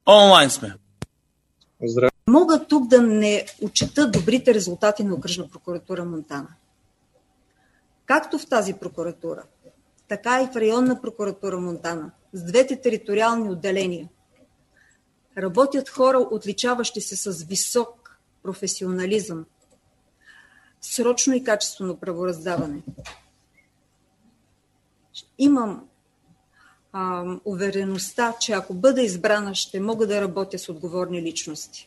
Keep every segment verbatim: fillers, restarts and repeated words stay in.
Онлайн сме. Здравей. Мога тук да не отчета добрите резултати на Окръжна прокуратура Монтана. Както в тази прокуратура, така и в Районна прокуратура Монтана, с двете териториални отделения, работят хора, отличаващи се с висок професионализъм, срочно и качествено правораздаване. Имам а, увереността, че ако бъда избрана, ще мога да работя с отговорни личности.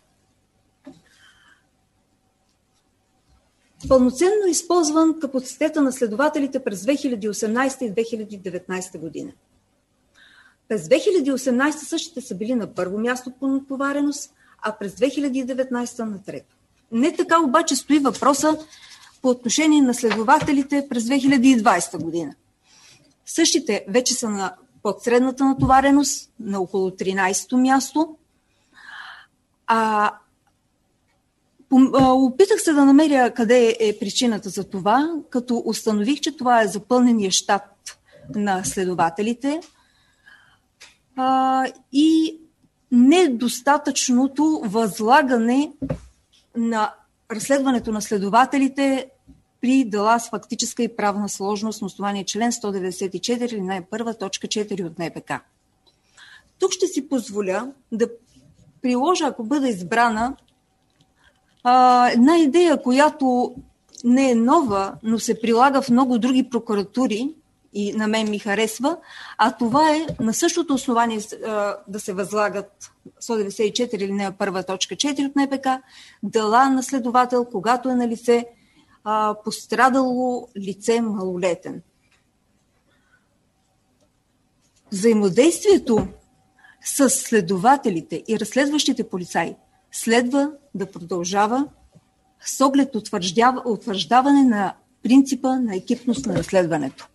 Пълноценно използван капацитета на следователите през две хиляди и осемнадесета и две хиляди и деветнадесета година. През две хиляди и осемнадесета същите са били на първо място по натовареност, а през две хиляди и деветнадесета на трето. Не така обаче стои въпроса по отношение на следователите през две хиляди и двадесета година. Същите вече са на подсредната натовареност, на около тринадесето място. А, опитах се да намеря къде е причината за това, като установих, че това е запълнения щат на следователите а, и недостатъчното възлагане на разследването на следователите при дела с фактическа и правна сложност на основание член сто деветдесет и четири, алинея първа, точка четири от Н П К. Тук ще си позволя да приложа, ако бъда избрана, една идея, която не е нова, но се прилага в много други прокуратури и на мен ми харесва, а това е на същото основание да се възлагат сто деветдесет и четири, алинея първа, точка четири от Н П К, дела на следовател, когато е на лице пострадало лице малолетен. Взаимодействието с следователите и разследващите полицаи следва да продължава с оглед утвърждаване на принципа на екипност на разследването.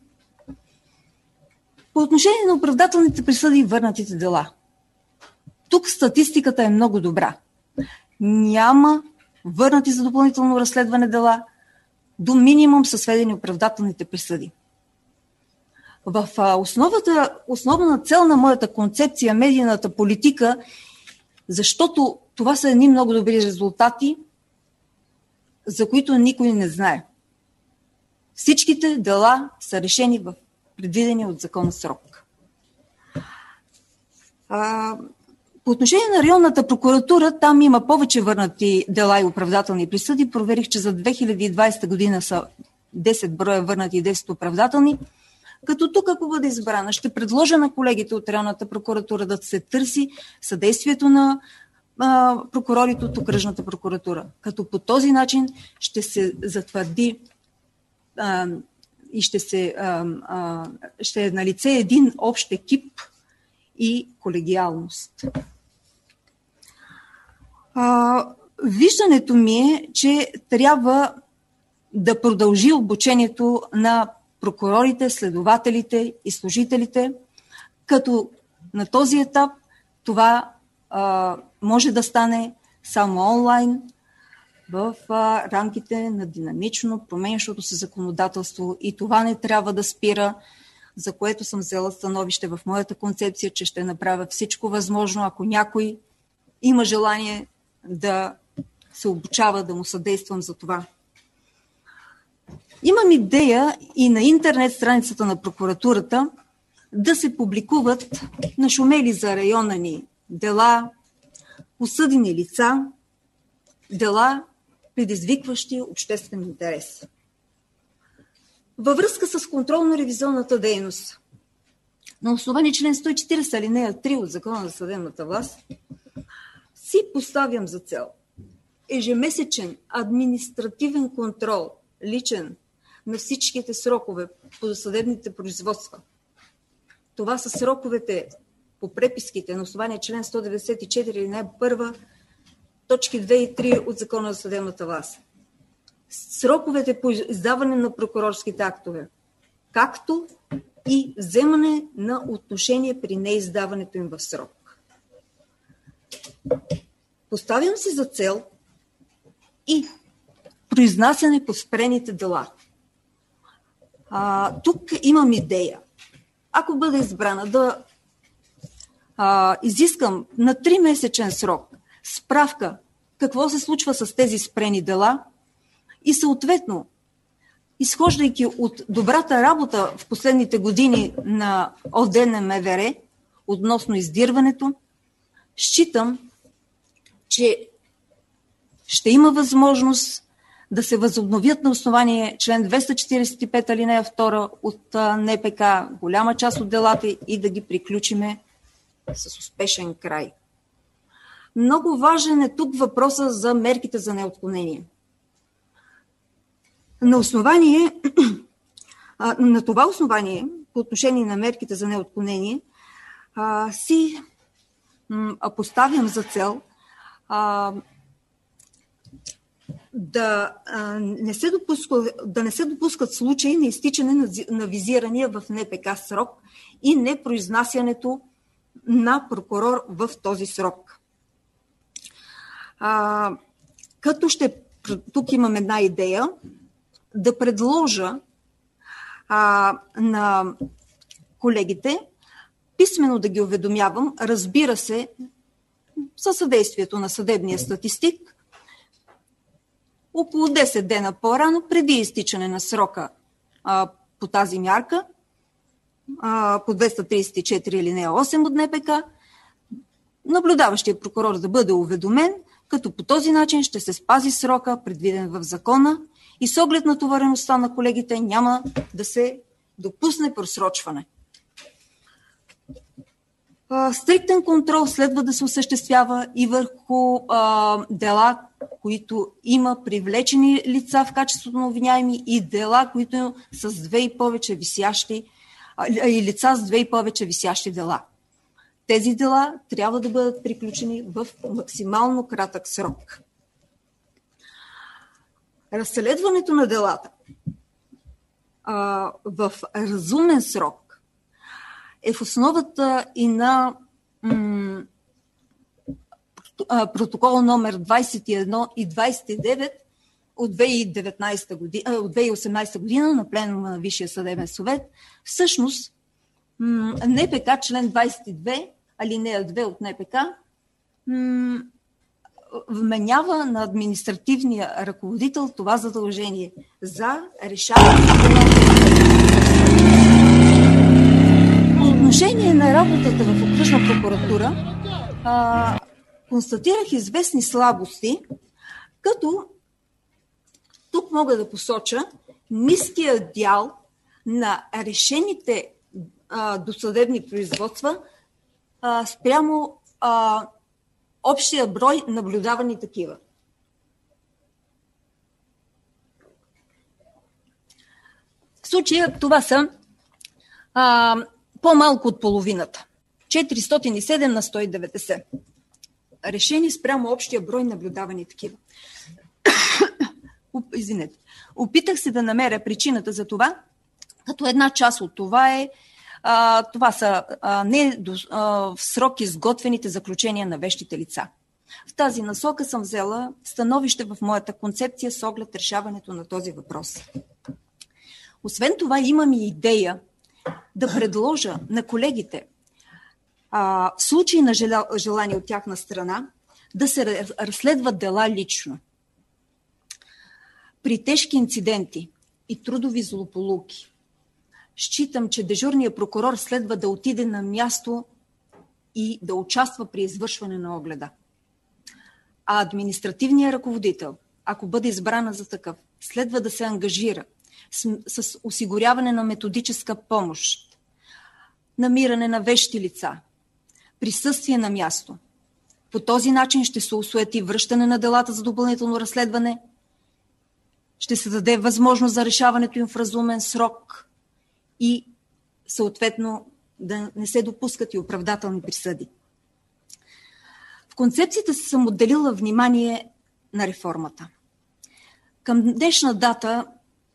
По отношение на оправдателните присъди и върнатите дела. Тук статистиката е много добра. Няма върнати за допълнително разследване дела, до минимум са сведени оправдателните присъди. В основата, основна цел на моята концепция, медийната политика, защото това са едни много добри резултати, за които никой не знае. Всичките дела са решени в предвидения от закона срок. А, по отношение на районната прокуратура, там има повече върнати дела и оправдателни присъди. Проверих, че за две хиляди и двадесета година са десет броя върнати и десет оправдателни. Като тук, ако бъде избрана, ще предложа на колегите от районната прокуратура да се търси съдействието на а, прокурорите от Окръжната прокуратура. Като по този начин ще се затвърди а, и ще, се, а, а, ще е налице един общ екип и колегиалност. А, виждането ми е, че трябва да продължи обучението на прокурорите, следователите и служителите, като на този етап това а, може да стане само онлайн в а, рамките на динамично променящото се законодателство и това не трябва да спира, за което съм взела становище в моята концепция, че ще направя всичко възможно, ако някой има желание да се обучава, да му съдействам за това. Имам идея и на интернет страницата на прокуратурата да се публикуват нашумели за района ни дела, осъдени лица, дела, предизвикващи обществен интерес. Във връзка с контролно-ревизионната дейност, на основание член сто и четиридесет, алинея три от Закона за съдебната власт, си поставям за цел ежемесечен административен контрол, личен, на всичките срокове по съдебните производства. Това са сроковете по преписките на основание член сто деветдесет и четири, алинея първа, точки две и три от Закона за съдебната власт. Сроковете по издаване на прокурорските актове, както и вземане на отношение при неиздаването им в срок. Поставям си за цел и произнасяне по спрените дела. А, тук имам идея. Ако бъде избрана да а, изискам на тримесечен срок справка какво се случва с тези спрени дела и съответно, изхождайки от добрата работа в последните години на ОД на МВР относно издирването, считам, че ще има възможност да се възобновят на основание член двеста четиридесет и пет алинея втора от НПК голяма част от делата и да ги приключиме с успешен край. Много важен е тук въпроса за мерките за неотклонение. На основание, на това основание, по отношение на мерките за неотклонение, си поставям за цел да не се допускат, да не се допускат случаи на изтичане на, на визирания в НПК срок и непроизнасянето на прокурор в този срок. А, като ще, тук имам една идея, да предложа а, на колегите писмено да ги уведомявам, разбира се, със съдействието на съдебния статистик, около десет дена по-рано, преди изтичане на срока а, по тази мярка, а, по двеста тридесет и четири алинея осем от НПК, наблюдаващия прокурор да бъде уведомен, като по този начин ще се спази срока, предвиден в закона, и с оглед на натовареността на колегите няма да се допусне просрочване. Стриктен контрол следва да се осъществява и върху а, дела, които има привлечени лица в качеството на обвиняеми и дела, които с две и повече висящи, а, и лица с две и повече висящи дела. Тези дела трябва да бъдат приключени в максимално кратък срок. Разследването на делата а, в разумен срок е в основата и на м- протокол номер двадесет и едно и двадесет и девет от две хиляди и деветнадесета година, от две хиляди и осемнадесета година на пленума на Висшия съдебен съвет. Всъщност, м- НПК, член двадесет и две, алинея две от НПК, м- вменява на административния ръководител това задължение за решаване на по отношение на работата в окръжна прокуратура, а, констатирах известни слабости, като тук мога да посоча ниския дял на решените а, досъдебни производства а, спрямо а, общия брой наблюдавани такива. В случая това са а, по-малко от половината. четиристотин и седем на сто и деветдесет. Решени спрямо общия брой наблюдавани такива. Извинете. Опитах се да намеря причината за това, като една част от това е а, това са а, не до, а, в срок изготвените заключения на вещите лица. В тази насока съм взела становище в моята концепция с оглед решаването на този въпрос. Освен това имам и идея да предложа на колегите а, в случай на желание от тяхна страна да се разследват дела лично. При тежки инциденти и трудови злополуки считам, че дежурният прокурор следва да отиде на място и да участва при извършване на огледа. А административният ръководител, ако бъде избрана за такъв, следва да се ангажира с, с осигуряване на методическа помощ, намиране на вещи лица, присъствие на място. По този начин ще се осуети връщане на делата за допълнително разследване, ще се даде възможност за решаването им в разумен срок и съответно да не се допускат и оправдателни присъди. В концепцията си съм отделила внимание на реформата. Към днешна дата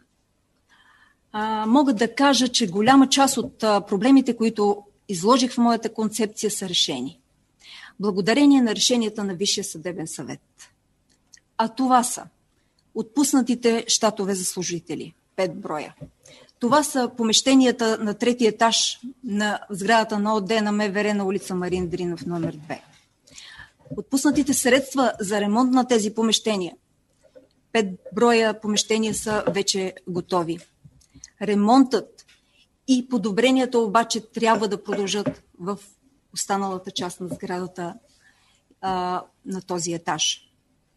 а, мога да кажа, че голяма част от а, проблемите, които изложих в моята концепция, са решени. Благодарение на решенията на Висшия съдебен съвет. А това са отпуснатите щатове за служители, пет броя. Това са помещенията на третия етаж на сградата на ОД на МВР на улица Марин Дринов, номер две. Отпуснатите средства за ремонт на тези помещения, пет броя помещения са вече готови. Ремонтът и подобренията обаче трябва да продължат в останалата част на сградата а, на този етаж.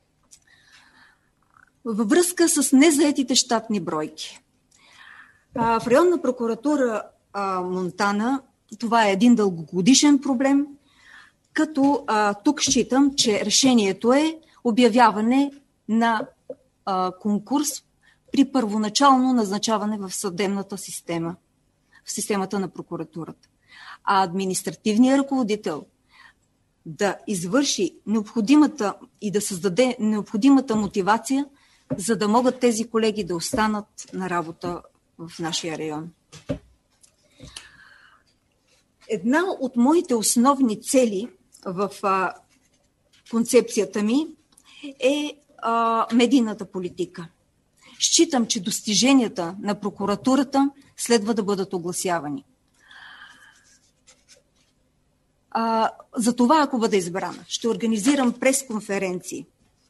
Във връзка с незаетите щатни бройки. А, в районна прокуратура а, Монтана това е един дългогодишен проблем, като а, тук считам, че решението е обявяване на а, конкурс при първоначално назначаване в съдебната система, в системата на прокуратурата. А административният ръководител да извърши необходимата и да създаде необходимата мотивация, за да могат тези колеги да останат на работа в нашия район. Една от моите основни цели в а, концепцията ми е а, медийната политика. Считам, че достиженията на прокуратурата следва да бъдат огласявани. А, за това, ако бъда избрана, ще организирам пресконференции.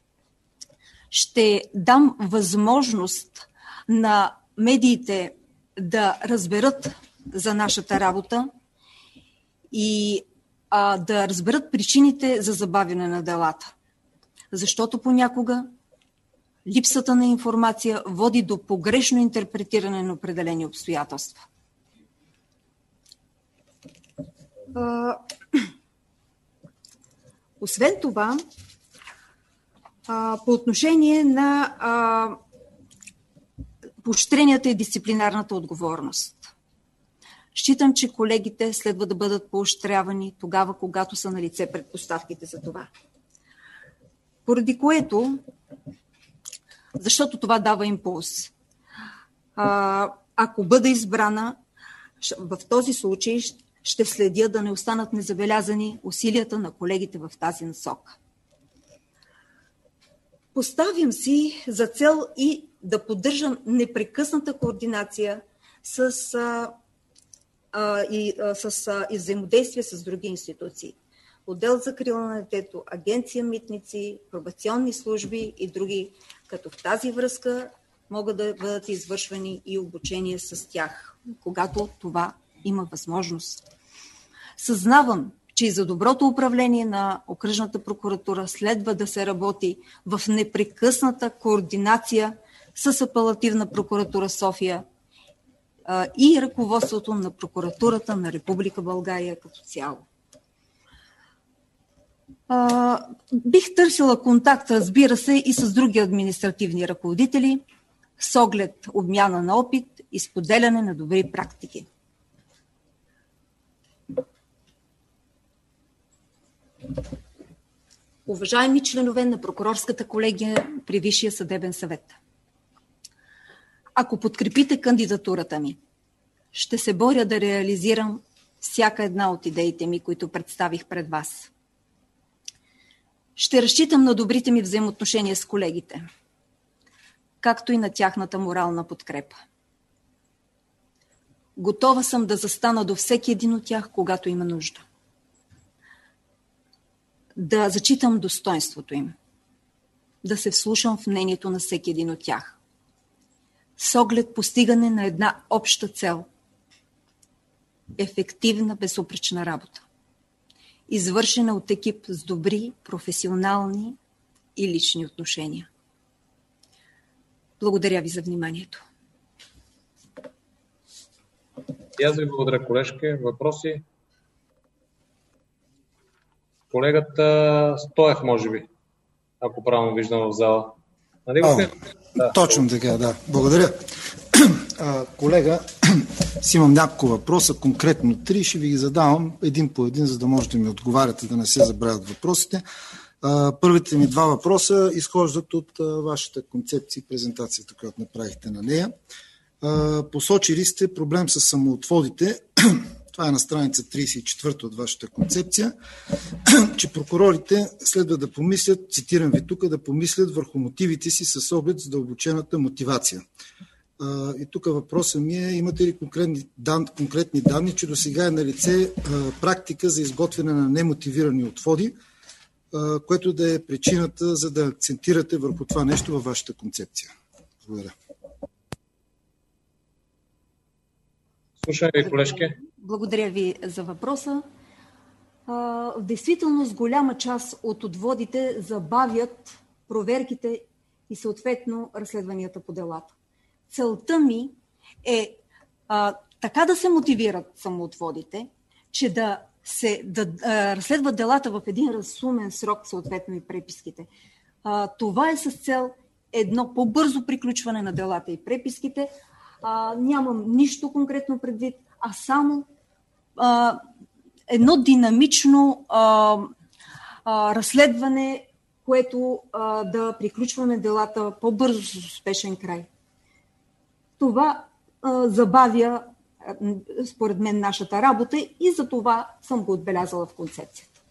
Ще дам възможност на медиите да разберат за нашата работа и а, да разберат причините за забавяне на делата. Защото понякога липсата на информация води до погрешно интерпретиране на определени обстоятелства. А, освен това, а, по отношение на а, поощренията и дисциплинарната отговорност. Считам, че колегите следва да бъдат поощрявани тогава, когато са на лице предпоставките за това. Поради което, защото това дава импулс. А, ако бъда избрана, в този случай ще следя да не останат незабелязани усилията на колегите в тази насока. Поставям си за цел и да поддържам непрекъсната координация с, а, а, и, а, с а, и взаимодействие с други институции. Отдел за закрила на детето, агенция митници, пробационни служби и други, като в тази връзка могат да бъдат извършвани и обучения с тях, когато това има възможност. Съзнавам, че и за доброто управление на окръжната прокуратура следва да се работи в непрекъсната координация с апелативна прокуратура София а, и ръководството на прокуратурата на Република България като цяло. А, бих търсила контакт, разбира се, и с други административни ръководители с оглед обмяна на опит и споделяне на добри практики. Уважаеми членове на прокурорската колегия при Висшия съдебен съвет, ако подкрепите кандидатурата ми, ще се боря да реализирам всяка една от идеите ми, които представих пред вас. Ще разчитам на добрите ми взаимоотношения с колегите, както и на тяхната морална подкрепа. Готова съм да застана до всеки един от тях, когато има нужда. Да зачитам достоинството им, да се вслушам в мнението на всеки един от тях, с оглед постигане на една обща цел – ефективна, безупречна работа, извършена от екип с добри, професионални и лични отношения. Благодаря ви за вниманието. И аз ви благодаря, колежке. Въпроси? Колегата Стоев, може би, ако правилно виждам в зала. Нали, О, да. Точно така, да. Благодаря. А, колега, си имам няколко въпроса, конкретно три, ще ви ги задавам един по един, за да можете да ми отговаряте, да не се забравят въпросите. А, първите ми два въпроса изхождат от а, вашата концепция и презентацията, която направихте на нея. А, посочили сте проблем с самоотводите. Това е на страница тридесет и четвърта от вашата концепция, че прокурорите следва да помислят, цитирам ви тук, да помислят върху мотивите си с оглед задълбочената мотивация. И тук въпросът ми е, имате ли конкретни, дан, конкретни данни, че до сега е на лице практика за изготвяне на немотивирани отводи, което да е причината, за да акцентирате върху това нещо във вашата концепция? Благодаря. Слушай ви, колежки. Благодаря ви за въпроса. В действителност голяма част от отводите забавят проверките и съответно разследванията по делата. Целта ми е а, така да се мотивират самоотводите, че да се да, а, разследват делата в един разумен срок, съответно и преписките. А, това е с цел едно по-бързо приключване на делата и преписките. А, нямам нищо конкретно предвид, а само а, едно динамично а, а, разследване, което а, да приключваме делата по-бързо с успешен край. Това а, забавя, а, според мен, нашата работа и за това съм го отбелязала в концепцията.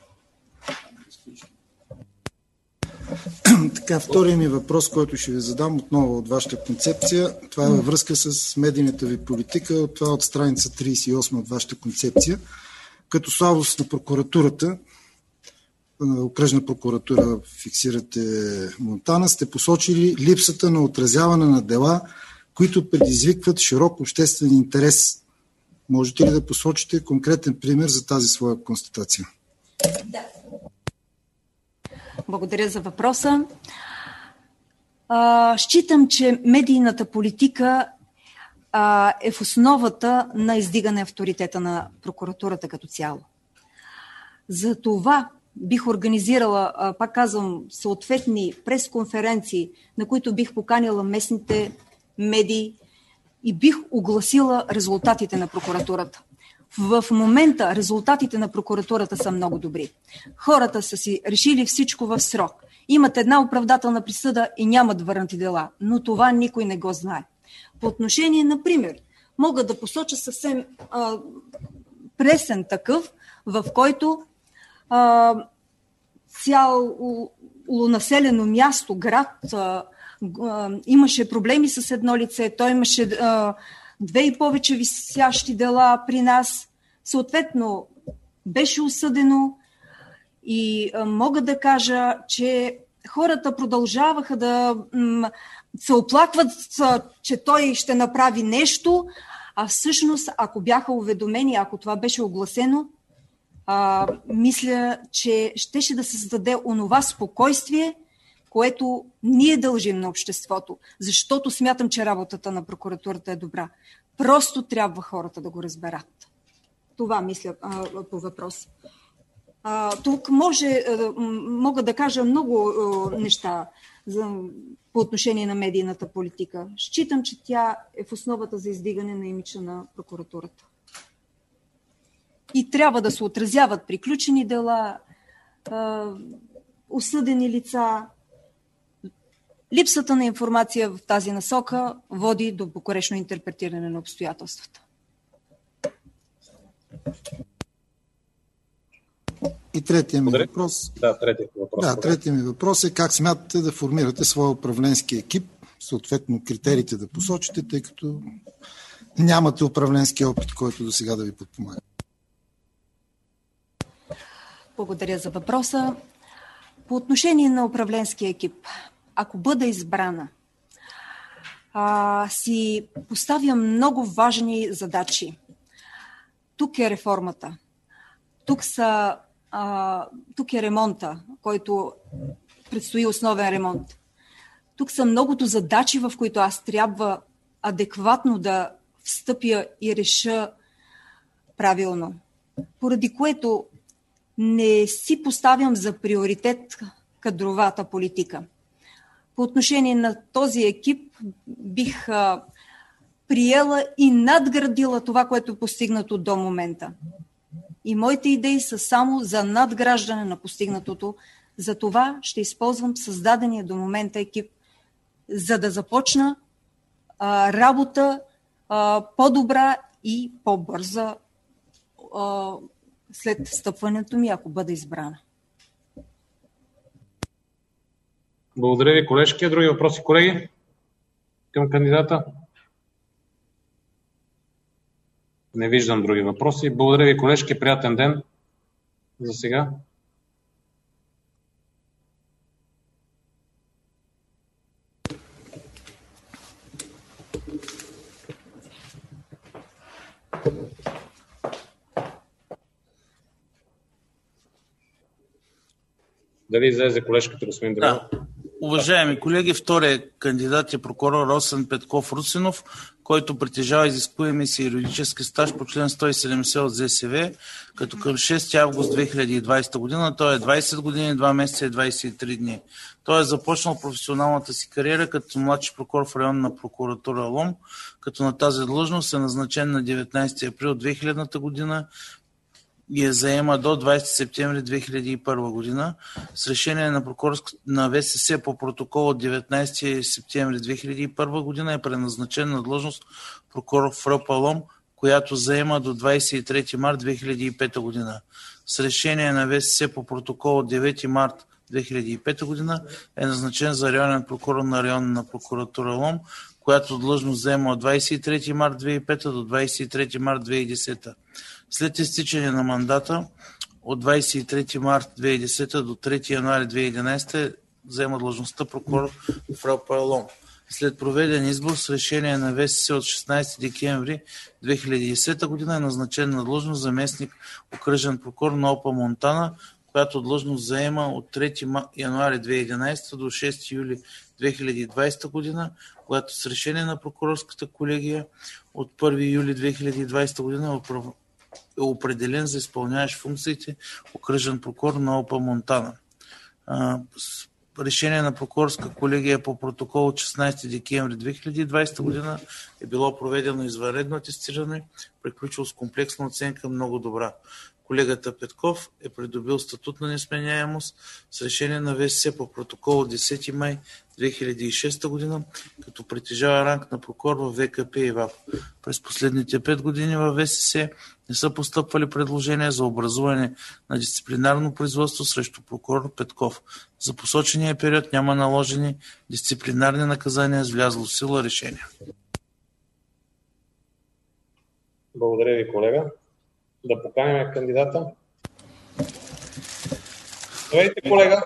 Така, втория ми въпрос, който ще ви задам отново от вашата концепция, това е във връзка с медийната ви политика, това е от страница тридесет и осма от вашата концепция. Като слабост на прокуратурата, окръжна прокуратура фиксирате Монтана, сте посочили липсата на отразяване на дела, които предизвикват широк обществен интерес. Можете ли да посочите конкретен пример за тази своя констатация? Да. Благодаря за въпроса. А, считам, че медийната политика а, е в основата на издигане авторитета на прокуратурата като цяло. За това бих организирала, пак казвам, съответни пресконференции, на които бих поканила местните медии и бих огласила резултатите на прокуратурата. В момента резултатите на прокуратурата са много добри. Хората са си решили всичко в срок. Имат една оправдателна присъда и нямат върнати дела, но това никой не го знае. По отношение, например, мога да посоча съвсем а, пресен такъв, в който а, цяло населено място, град, а, а, имаше проблеми с едно лице, той имаше а, две и повече висящи дела при нас, съответно беше осъдено и а, мога да кажа, че хората продължаваха да м, се оплакват, че той ще направи нещо, а всъщност, ако бяха уведомени, ако това беше огласено, а, мисля, че щеше да се създаде онова спокойствие, което ние дължим на обществото, защото смятам, че работата на прокуратурата е добра. Просто трябва хората да го разберат. Това мисля а, по въпрос. А, тук може, а, мога да кажа много а, неща за, по отношение на медийната политика. Считам, че тя е в основата за издигане на имиджа на прокуратурата. И трябва да се отразяват приключени дела, а, осъдени лица. Липсата на информация в тази насока води до погрешно интерпретиране на обстоятелствата. И третия ми въпрос. Да, третия въпрос. Да, третия ми въпрос е как смятате да формирате своя управленски екип, съответно критериите да посочите, тъй като нямате управленски опит, който до сега да ви подпомага. Благодаря за въпроса. По отношение на управленския екип, ако бъда избрана, а, си поставям много важни задачи. Тук е реформата. Тук, са, а, тук е ремонта, който предстои основен ремонт. Тук са многото задачи, в които аз трябва адекватно да встъпя и реша правилно. Поради което не си поставям за приоритет кадровата политика. По отношение на този екип бих а, приела и надградила това, което е постигнато до момента. И моите идеи са само за надграждане на постигнатото. За това ще използвам създадения до момента екип, за да започна а, работа а, по-добра и по-бърза а, след встъпването ми, ако бъда избрана. Благодаря ви, колежки. Други въпроси, колеги, към кандидата? Не виждам други въпроси. Благодаря ви, колежки. Приятен ден за сега. Дали излезе колежката, господин Драгов? Да. Уважаеми колеги, вторият кандидат е прокурор Росен Петков Русинов, който притежава изискуеми си юридически стаж по член сто и седемдесет от ЗСВ, като към шести август две хиляди и двадесета година той е двадесет години, два месеца и двадесет и три дни. Той е започнал професионалната си кариера като младши прокурор в районна прокуратура Лом, като на тази длъжност е назначен на деветнадесети април две хилядната година и я заема до двадесети септември две хиляди и първа година. С решение на прокурорска на ВСС по протокол от деветнадесети септември две хиляди и първа година е преназначен на длъжност прокурор в РОП Лом, която заема до двадесет и трети март две хиляди и пета година. С решение на ВСС по протокол от девети март две хиляди и пета година е назначен за районен прокурор на районна прокуратура Лом, която длъжност заема от двадесет и трети март две хиляди и пета до двадесет и трети март две хиляди и десета. След изтичане на мандата от двадесет и трети март две хиляди и десета до трети януари две хиляди и единадесета заема длъжността прокурор в РОП Лом. След проведен избор с решение на ВСС от шестнадесети декември две хиляди и десета година е назначен на длъжност заместник окръжен прокурор на ОПА Монтана, която длъжност заема от трети януари две хиляди и единадесета до шести юли две хиляди и двадесета година, когато с решение на прокурорската колегия от първи юли две хиляди и двадесета година е определен за изпълняващ функциите окръжен прокурор на ОПА Монтана. С решение на прокурорска колегия по протокол от шестнадесети декември две хиляди и двадесета година е било проведено извънредно атестиране, приключило с комплексна оценка много добра. Колегата Петков е придобил статут на несменяемост с решение на ВСС по протокол от десети май две хиляди и шеста година, като притежава ранг на прокурор в ВКП и ВАП. През последните пет години във ВСС не са постъпвали предложения за образуване на дисциплинарно производство срещу прокурор Петков. За посочения период няма наложени дисциплинарни наказания с влязло в сила решение. Благодаря ви, колега. Да поканим кандидата. Здравейте, колега.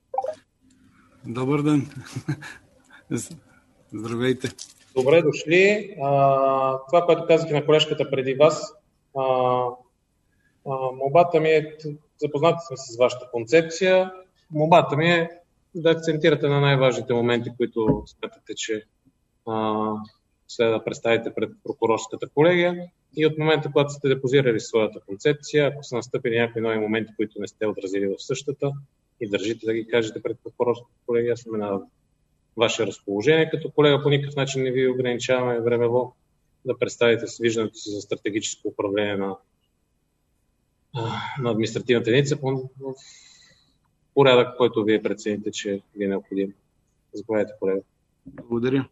Добър ден. Здравейте. Добре дошли. А, това, което казах на колежката преди вас, а, а, молбата ми е, запознати сме с вашата концепция, молбата ми е да акцентирате на най-важните моменти, които смятате, че а, следва да представите пред прокурорската колегия. И от момента, когато сте депозирали своята концепция, ако са настъпили някакви нови моменти, които не сте отразили в същата и държите да ги кажете пред прокурорската колегия, аз сме на ваше разположение. Като колега по никакъв начин не ви ограничаваме времево да представите с виждането си за стратегическо управление на, на административната единица в порядък, който вие прецените, че ви е необходим. Заповядайте, колега. Благодаря.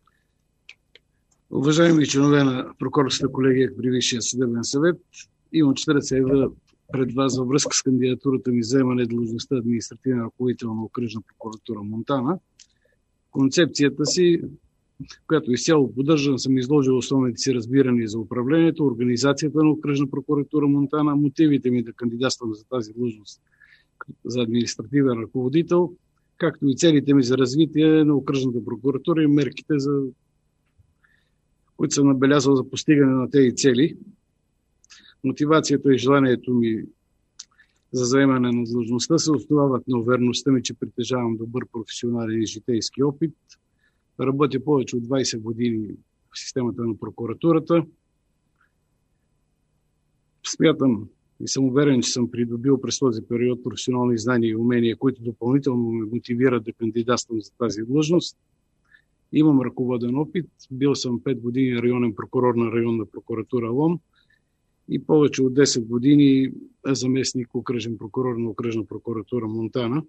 Уважаеми членове на прокурорската колегия при Висшия съдебен съвет, имам чест да се явя пред вас във връзка с кандидатурата ми за заемане длъжността административен ръководител на окръжна прокуратура Монтана. Концепцията си, която изцяло поддържам, съм изложил основните си разбирания за управлението, организацията на окръжна прокуратура Монтана, мотивите ми да кандидатствам за тази длъжност за административен ръководител, както и целите ми за развитие на окръжната прокуратура и мерките, за които съм набелязал за постигане на тези цели. Мотивацията и желанието ми за заемане на длъжността се основават на увереността ми, че притежавам добър професионален и житейски опит. Работя повече от двадесет години в системата на прокуратурата. Смятам и съм уверен, че съм придобил през този период професионални знания и умения, които допълнително ме мотивират да кандидатствам за тази длъжност. Имам ръководен опит. Бил съм пет години районен прокурор на районна прокуратура Лом и повече от десет години заместник окръжен прокурор на окръжна прокуратура Монтана.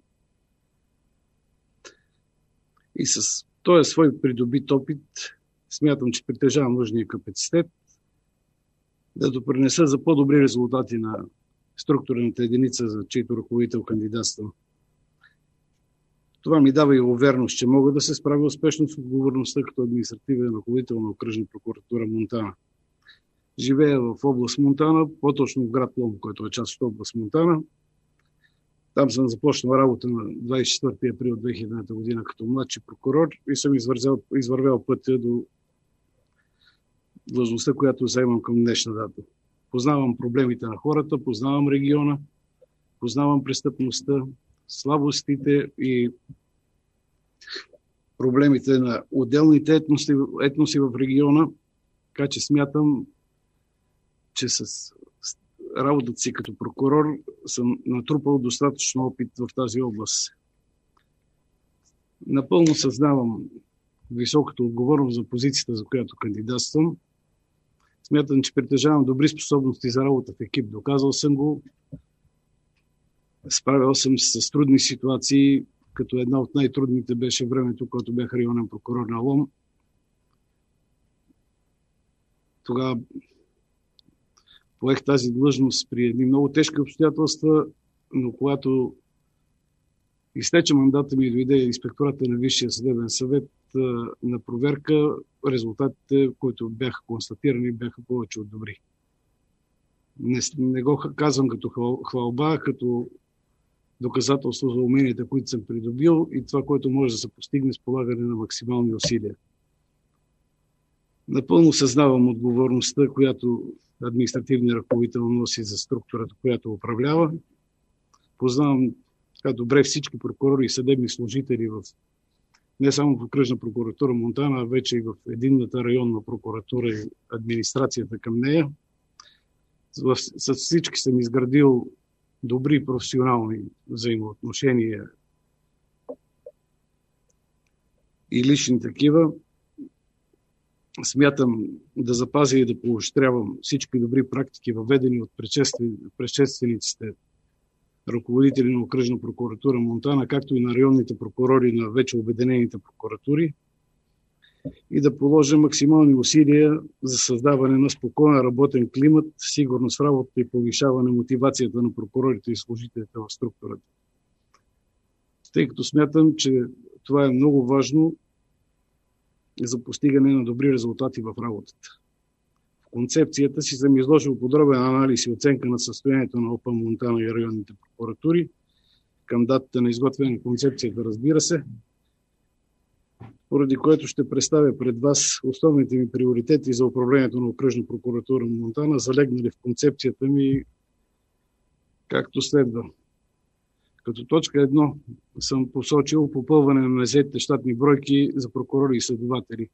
И с този свой придобит опит смятам, че притежавам нужния капацитет да допринеса за по-добри резултати на структурната единица, за чийто ръководител кандидатствам. Това ми дава и увереност, че мога да се справя успешно с отговорността като административен ръководител на окръжна прокуратура Монтана. Живея в област Монтана, по-точно в град Лом, който е част от област Монтана. Там съм започнал работа на двадесет и четвърти април две хиляди година като младши прокурор и съм извървял, извървял пътя до длъжността, която заемам към днешна дата. Познавам проблемите на хората, познавам региона, познавам престъпността, слабостите и проблемите на отделните етноси, етноси в региона, така че смятам, че с работата си като прокурор съм натрупал достатъчно опит в тази област. Напълно съзнавам високата отговорност за позицията, за която кандидатствам. Смятам, че притежавам добри способности за работа в екип. Доказал съм го. Справял съм се с трудни ситуации, като една от най-трудните беше времето, когато бях районен прокурор на Лом. Тогава поех тази длъжност при едни много тежки обстоятелства, но когато изтече мандата ми и дойде инспектората на Висшия съдебен съвет на проверка, резултатите, които бяха констатирани, бяха повече от добри. Не, не го казвам като хвалба, като доказателство за уменията, които съм придобил и това, което може да се постигне с полагане на максимални усилия. Напълно съзнавам отговорността, която административният ръководител носи за структурата, която управлява. Познавам така добре всички прокурори и съдебни служители в, не само в окръжна прокуратура Монтана, а вече и в единната районна прокуратура и администрацията към нея. С всички съм изградил добри професионални взаимоотношения и лични такива. Смятам да запазя и да поощрявам всички добри практики, въведени от предшествениците ръководители на окръжна прокуратура Монтана, както и на районните прокурори на вече обединените прокуратури, и да положа максимални усилия за създаване на спокоен работен климат, сигурност в работата и повишаване мотивацията на прокурорите и служителите в структурата. Тъй като смятам, че това е много важно за постигане на добри резултати в работата. В концепцията си съм изложил подробен анализ и оценка на състоянието на ОПА Монтана и районните прокуратури към датата на изготвяне на концепцията, разбира се, поради което ще представя пред вас основните ми приоритети за управлението на окръжна прокуратура Монтана, залегнали в концепцията ми както следва. Като точка едно съм посочил попълване на незаетите щатни бройки за прокурори и следователи.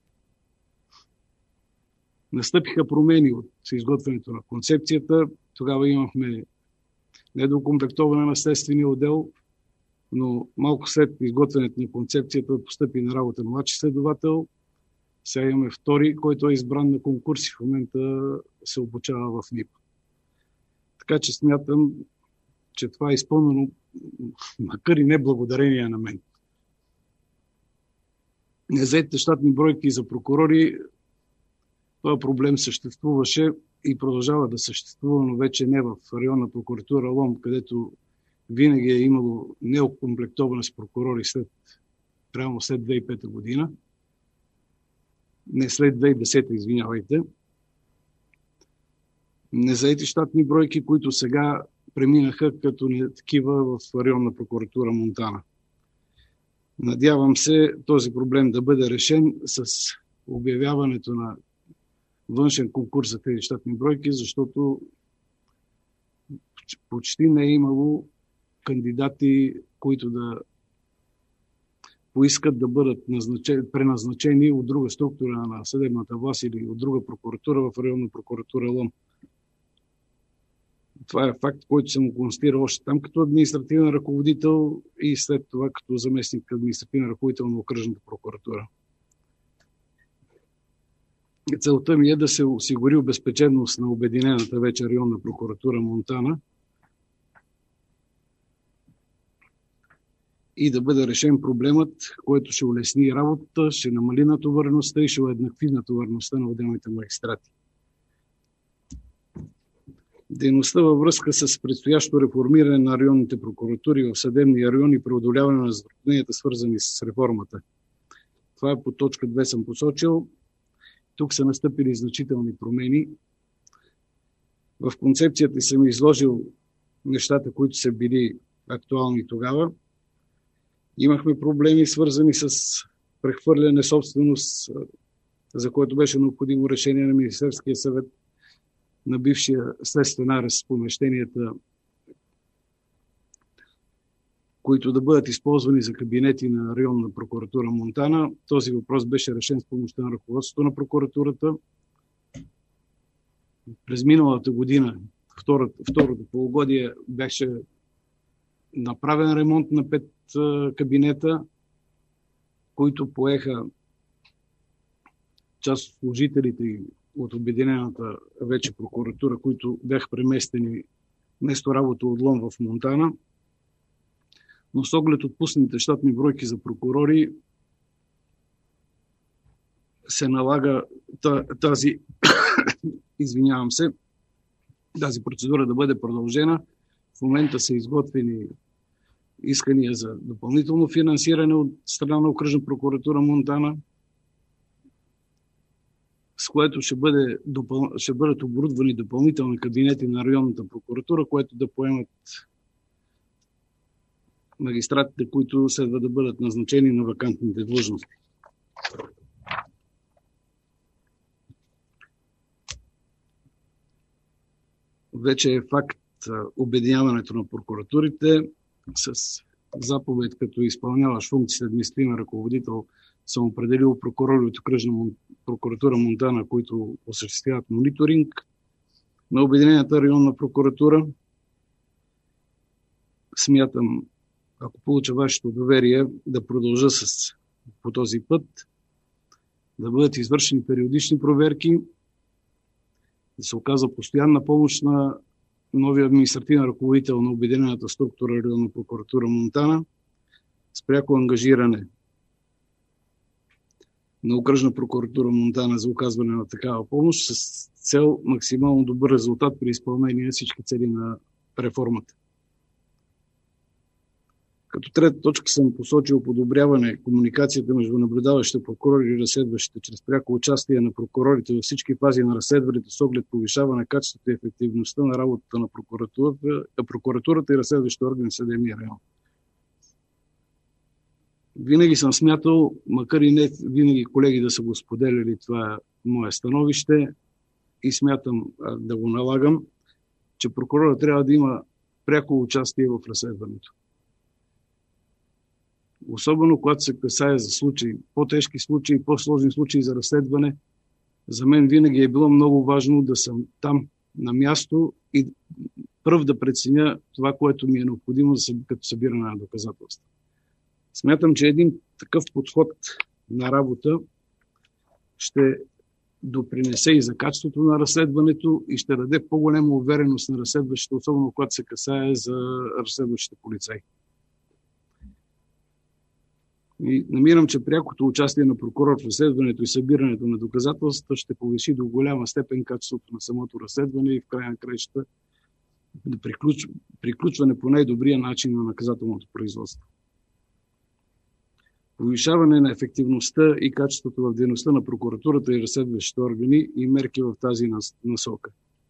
Настъпиха промени от изготвянето на концепцията. Тогава имахме недокомплектоване на следствения отдел, но малко след изготвянето на концепцията постъпи на работа младши следовател. Сега имаме втори, който е избран на конкурс и в момента се обучава в НИП. Така че смятам, че това е изпълнено, макар и не благодарение на мен. Незаетите щатни бройки за прокурори, този проблем съществуваше и продължава да съществува, но вече не в районна прокуратура Лом, където винаги е имало неокомплектоване с прокурори след, реално след две хиляди и пета година. Не, след две хиляди и десета, извинявайте. Незаети щатни бройки, които сега преминаха като не такива в районна прокуратура Монтана. Надявам се този проблем да бъде решен с обявяването на външен конкурс за тези щатни бройки, защото почти не е имало кандидати, които да поискат да бъдат назначени, преназначени от друга структура на съдебната власт или от друга прокуратура в районна прокуратура Лом. Това е факт, който съм констатирал още там като административен ръководител и след това като заместник административен ръководител на окръжната прокуратура. Целта ми е да се осигури обезпеченост на обединената вече районна прокуратура Монтана и да бъде решен проблемът, който ще улесни работата, ще намали натовареността и ще уеднакви натовареността на отделните магистрати. Дейността във връзка с предстоящо реформиране на районните прокуратури в съдебния район и преодоляване на затрудненията, свързани с реформата. Това е по точка две съм посочил. Тук са настъпили значителни промени. В концепцията съм изложил нещата, които са били актуални тогава. Имахме проблеми, свързани с прехвърляне собственост, за което беше необходимо решение на Министерския съвет, на бившия следствен арест с помещенията, които да бъдат използвани за кабинети на районна прокуратура Монтана. Този въпрос беше решен с помощта на ръководството на прокуратурата. През миналата година, второто, второто полугодие, беше направен ремонт на пет кабинета, които поеха част от служителите от обединената вече прокуратура, които бяха преместени вместо работа от Лом в Монтана. Но с оглед отпуснатите щатни бройки за прокурори се налага тази, извинявам се, тази процедура да бъде продължена. В момента са изготвени искания за допълнително финансиране от страна на Окръжна прокуратура Монтана, с което ще, бъде, ще бъдат оборудвани допълнителни кабинети на районната прокуратура, което да поемат магистратите, които следва да бъдат назначени на вакантните длъжности. Вече е факт обединяването на прокуратурите с заповед, като изпълняваш функцията административен ръководител, съм определил прокурори от Окръжна прокуратура Монтана, които осъществяват мониторинг на Обединената районна прокуратура. Смятам, ако получа вашето доверие, да продължа с, по този път, да бъдат извършени периодични проверки, да се оказва постоянна помощ на новия административен ръководител на Обединената структура районна прокуратура Монтана, с пряко ангажиране на Окръжна прокуратура Монтана за оказване на такава помощ с цел максимално добър резултат при изпълнение на всички цели на реформата. Като трета точка съм посочил подобряване комуникацията между наблюдаващите прокурори и разследващите чрез пряко участие на прокурорите във всички фази на разследването с оглед повишаване качеството и ефективността на работата на прокуратурата, прокуратурата и разследващите органи в съдебния район. Винаги съм смятал, макар и не винаги колеги да са го споделяли, това е мое становище и смятам а, да го налагам, че прокурорът трябва да има пряко участие в разследването. Особено когато се касае за случаи, по-тежки случаи, по-сложни случаи за разследване, за мен винаги е било много важно да съм там на място и пръв да преценя това, което ми е необходимо като събиране на доказателства. Смятам, че един такъв подход на работа ще допринесе и за качеството на разследването и ще даде по-голяма увереност на разследващите, особено когато се касае за разследващите полицаи. И намирам, че прякото участие на прокурор в разследването и събирането на доказателства ще повиши до голяма степен качеството на самото разследване и в края на краищата да приключ... приключване по най-добрия начин на наказателното производство. Повишаване на ефективността и качеството в дейността на прокуратурата и разследващите органи и мерки в тази насока.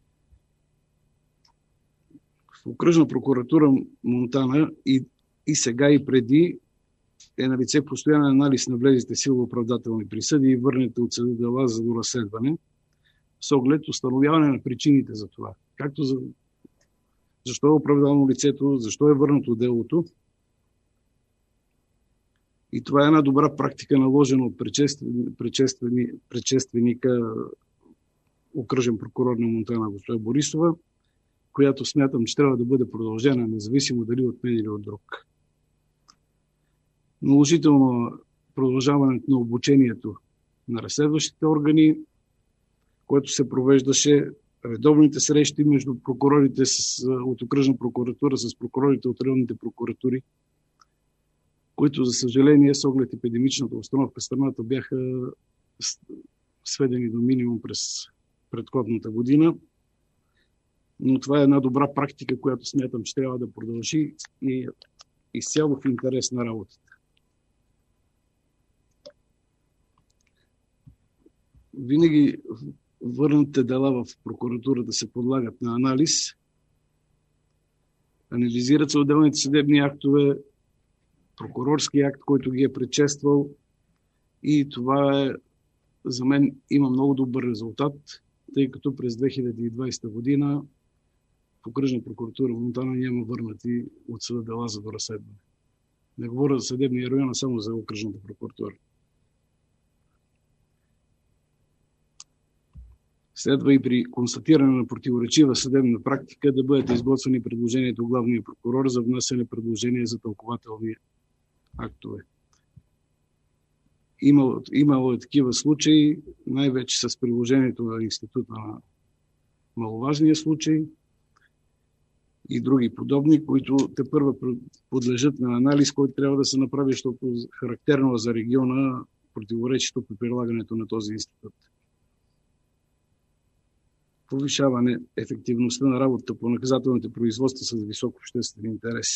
В Окръжна прокуратура Монтана и, и сега и преди е на лице постоянен анализ на влезлите силово оправдателни присъди и върнете от съда дела за доразследване с оглед установяване на причините за това. Както за защо е оправдано лицето, защо е върнато делото. И това е една добра практика, наложена от предшествени, предшественика окръжен прокурор на Монтана госпожа Борисова, която смятам, че трябва да бъде продължена, независимо дали от мен или от друг. Наложително продължаването на обучението на разследващите органи, което се провеждаше, редовните срещи между прокурорите с, от окръжна прокуратура с прокурорите от районните прокуратури, които, за съжаление, с оглед епидемичната обстановка в страната бяха сведени до минимум през предходната година. Но това е една добра практика, която смятам, че трябва да продължи и изцяло в интерес на работата. Винаги върнатите дела в прокуратурата се подлагат на анализ, анализират се отделните съдебни актове, прокурорски акт, който ги е предшествал, и това е, за мен има много добър резултат, тъй като през две хиляди и двадесета година в Окръжна прокуратура Монтана няма върнати от съда дела за доразследване. Не говоря за съдебния район, а само за Окръжната прокуратура. Следва и при констатиране на противоречива съдебна практика да бъдат изготвени предложението от главния прокурор за внасяне предложение за тълкователни актове. Имало, имало е такива случаи, най-вече с приложението на института на маловажния случай и други подобни, които те първа подлежат на анализ, който трябва да се направи, защото характерно за региона противоречието при прилагането на този институт. Повишаване ефективността на работата по наказателните производства с висок обществен интерес.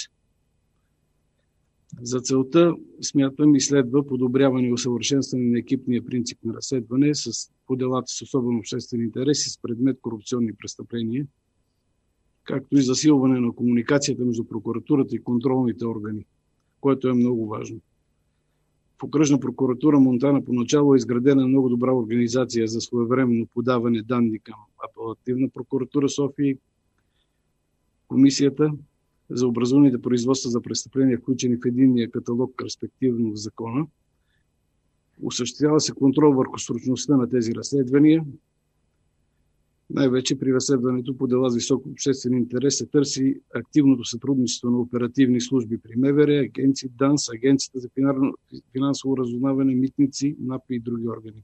За целта смятам и следва подобряване и усъвършенстване на екипния принцип на разследване с по делата с особен обществен интерес и с предмет корупционни престъпления, както и засилване на комуникацията между прокуратурата и контролните органи, което е много важно. В Окръжна прокуратура Монтана поначало е изградена много добра организация за своевременно подаване данни към Апелативна прокуратура София, Комисията за образуваните производства за престъпления, включени в единния каталог, респективно в закона. Осъществява се контрол върху срочността на тези разследвания. Най-вече при разследването по дела с висок обществен интерес се търси активното сътрудничество на оперативни служби при МВР, агенции, ДАНС, Агенцията за финансово разузнаване, митници, НАП и други органи.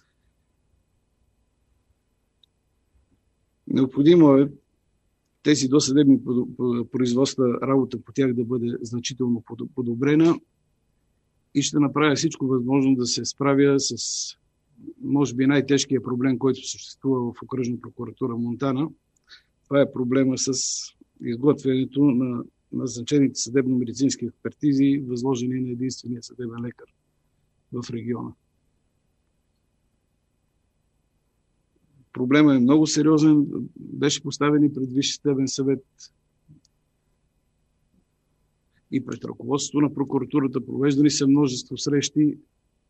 Необходимо е тези досъдебни производства, работа по тях да бъде значително подобрена и ще направя всичко възможно да се справя с, може би, най-тежкият проблем, който съществува в Окръжна прокуратура Монтана. Това е проблема с изготвянето на назначените съдебно-медицински експертизи, възложени на единствения съдебен лекар в региона. Проблемът е много сериозен, беше поставен и пред Висшия съдебен съвет и пред ръководството на прокуратурата. Провеждани са множество срещи,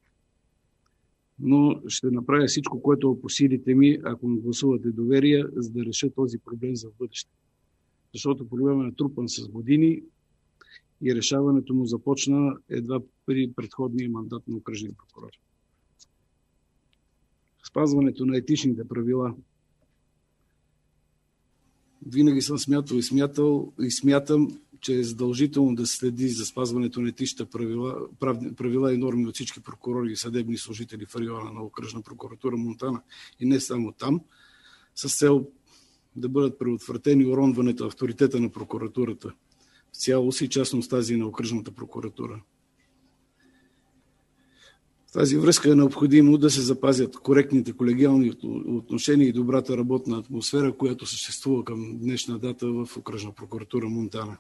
но ще направя всичко, което е по силите ми, ако ми гласувате доверие, за да реша този проблем за бъдеще. Защото проблемът е натрупан с години и решаването му започна едва при предходния мандат на окръжния прокурор. Спазването на етичните правила. Винаги съм смятал и смятал и смятам, че е задължително да следи за спазването на етичните правила, правила и норми от всички прокурори и съдебни служители в района на Окръжна прокуратура Монтана и не само там, с цел да бъдат предотвратени уронването авторитета на прокуратурата в цялост и частност тази на Окръжната прокуратура. В тази връзка е необходимо да се запазят коректните колегиални отношения и добрата работна атмосфера, която съществува към днешна дата в Окръжна прокуратура Монтана.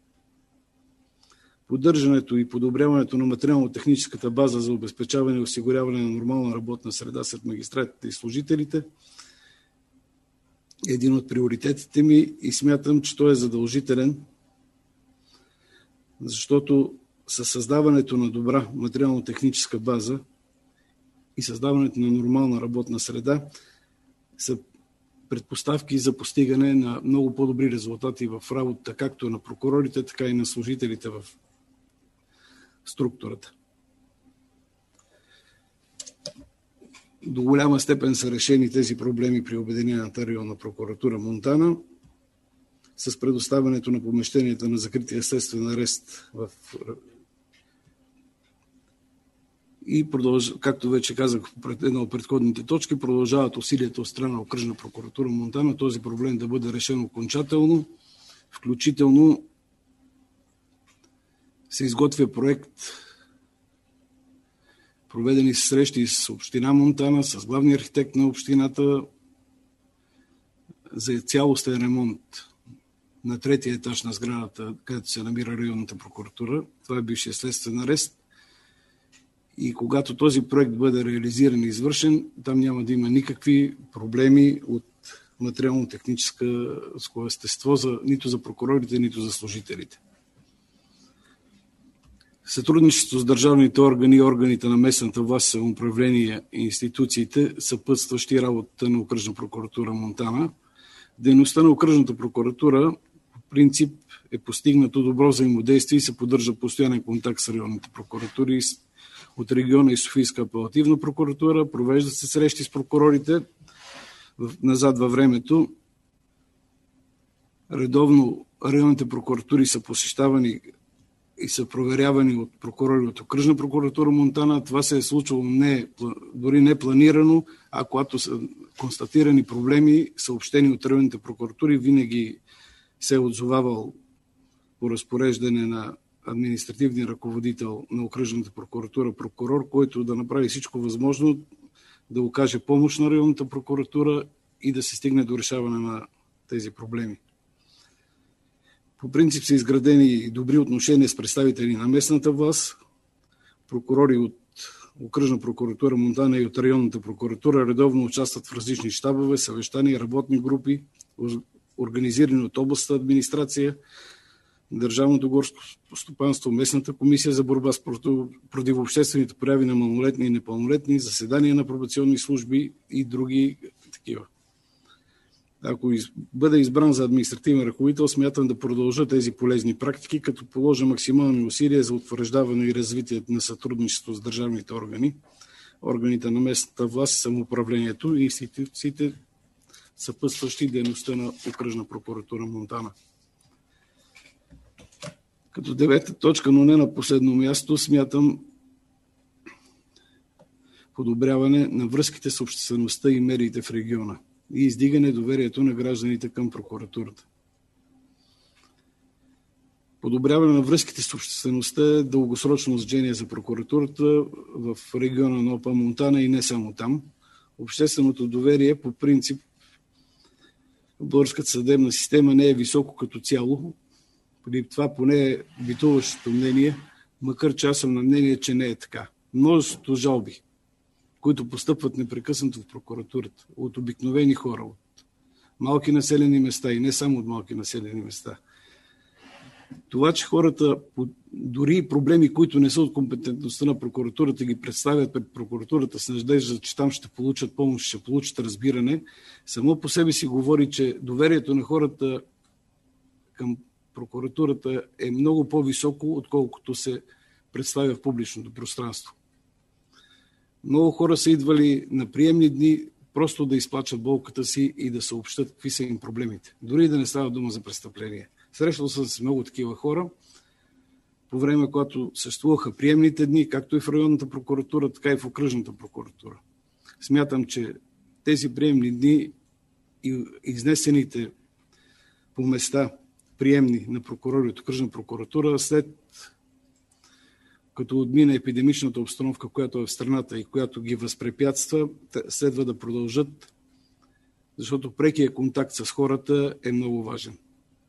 Поддържането и подобряването на материално-техническата база за обезпечаване и осигуряване на нормална работна среда сред магистратите и служителите е един от приоритетите ми и смятам, че той е задължителен, защото със създаването на добра материално-техническа база и създаването на нормална работна среда са предпоставки за постигане на много по-добри резултати в работата, както на прокурорите, така и на служителите в структурата. До голяма степен са решени тези проблеми при Обединената районна прокуратура Монтана с предоставянето на помещенията на закрития следствен арест в и продълж... както вече казах пред една от предходните точки, продължават усилията от страна на Окръжна прокуратура Монтана този проблем да бъде решен окончателно, включително се изготвя проект, проведени срещи с община Монтана, с главния архитект на общината за цялостен ремонт на третия етаж на сградата, където се намира районната прокуратура. Това е бившия следствен арест. И когато този проект бъде реализиран и извършен, там няма да има никакви проблеми от материално-техническо естество за, нито за прокурорите, нито за служителите. Сътрудничество с държавните органи и органите на местната власт, самоуправление и институциите, съпътстващи работата на Окръжна прокуратура Монтана. Дейността на Окръжната прокуратура по принцип е постигнато добро взаимодействие и се поддържа постоянен контакт с районните прокуратури от региона и Софийска апелативна прокуратура. Провеждат се срещи с прокурорите назад във времето. Редовно районните прокуратури са посещавани и са проверявани от прокурори от Окръжна прокуратура Монтана. Това се е случвало не, дори не планирано, а когато са констатирани проблеми, съобщени от районните прокуратури, винаги се е отзовавал по разпореждане на административния ръководител на Окръжната прокуратура прокурор, който да направи всичко възможно да окаже помощ на районната прокуратура и да се стигне до решаване на тези проблеми. По принцип са изградени добри отношения с представители на местната власт, прокурори от Окръжна прокуратура Монтана и от районната прокуратура редовно участват в различни щабове, съвещания, работни групи, организирани от областната администрация, Държавното горско стопанство, местната комисия за борба с противообществените прояви на малолетни и непълнолетни, заседания на пробационни служби и други такива. Ако бъде избран за административен ръководител, смятам да продължа тези полезни практики, като положа максимални усилия за утвърждаване и развитие на сътрудничество с държавните органи, органите на местната власт, самоуправлението и институциите, съпътстващи дейността на Окръжна прокуратура Монтана. Като девета точка, но не на последно място, смятам подобряване на връзките с обществеността и медиите в региона и издигане доверието на гражданите към прокуратурата. Подобряване на връзките с обществеността е дългосрочно значение за прокуратурата в региона на Опа Монтана и не само там. Общественото доверие по принцип в българската съдебна система не е високо като цяло. При това поне е битуващото мнение, макар че аз съм на мнение, че не е така. Множеството жалби, които постъпват непрекъснато в прокуратурата, от обикновени хора, от малки населени места и не само от малки населени места. Това, че хората, дори проблеми, които не са от компетентността на прокуратурата, ги представят пред прокуратурата с надежда, че там ще получат помощ, ще получат разбиране, само по себе си говори, че доверието на хората към прокуратурата е много по-високо, отколкото се представя в публичното пространство. Много хора са идвали на приемни дни просто да изплачат болката си и да съобщат какви са им проблемите. Дори да не става дума за престъпление. Срещал съм с много такива хора по време, когато съществуваха приемните дни, както и в районната прокуратура, така и в окръжната прокуратура. Смятам, че тези приемни дни и изнесените по места приемни на прокурори от окръжна прокуратура, след като отмина епидемичната обстановка, която е в страната и която ги възпрепятства, следва да продължат, защото прекият контакт с хората е много важен.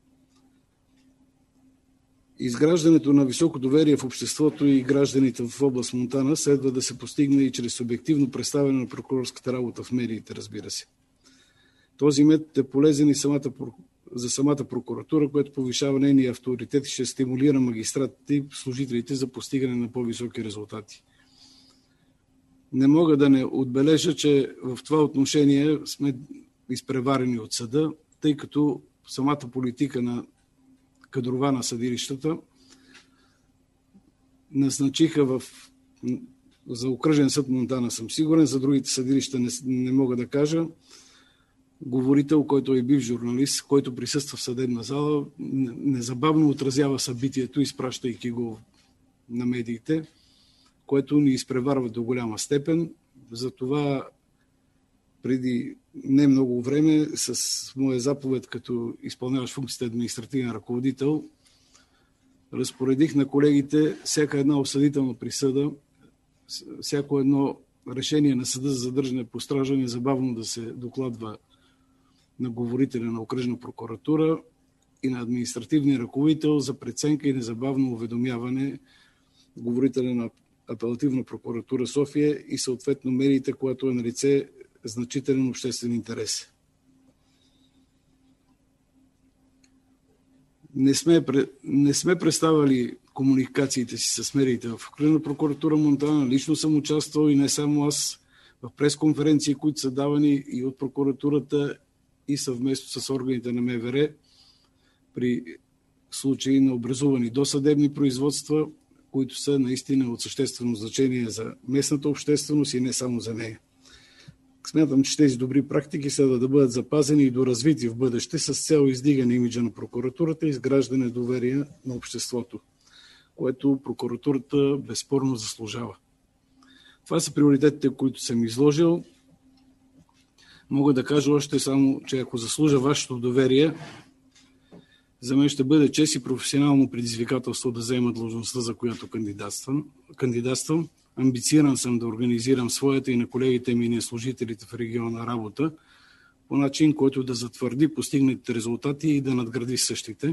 Изграждането на високо доверие в обществото и гражданите в област Монтана следва да се постигне и чрез обективно представяне на прокурорската работа в медиите, разбира се. Този метод е полезен и самата, за самата прокуратура, което повишава нейния авторитет и ще стимулира магистратите и служителите за постигане на по-високи резултати. Не мога да не отбележа, че в това отношение сме изпреварени от съда, тъй като самата политика на кадрова на съдилищата назначиха в, за окръжен съд Монтана, съм сигурен, за другите съдилища не, не мога да кажа, говорител, който е бив журналист, който присъства в съдебна зала, незабавно отразява събитието, изпращайки го на медиите, което ни изпреварва до голяма степен. Затова преди не много време с моя заповед като изпълняващ функцията административен ръководител разпоредих на колегите всяка една осъдителна присъда, всяко едно решение на съда за задържане по стража незабавно да се докладва на говорителя на окръжна прокуратура и на административния ръководител за преценка и незабавно уведомяване говорителя на Апелативна прокуратура София и съответно медиите, когато е налице значителен обществен интерес. Не сме, не сме представили комуникациите си с медиите в Окръжна прокуратура Монтана. Лично съм участвал и не само аз в пресконференции, които са давани и от прокуратурата и съвместно с органите на МВР при случаи на образувани досъдебни производства, които са наистина от съществено значение за местната общественост и не само за нея. Смятам, че тези добри практики следва да бъдат запазени и доразвити в бъдеще с цел издигане имиджа на прокуратурата и изграждане доверие на обществото, което прокуратурата безспорно заслужава. Това са приоритетите, които съм изложил. Мога да кажа още само, че ако заслужа вашето доверие, за мен ще бъде чест и професионално предизвикателство да заема длъжността, за която кандидатствам. кандидатствам. Амбициран съм да организирам своята и на колегите ми и на служителите в региона работа по начин, който да затвърди постигнатите резултати и да надгради същите.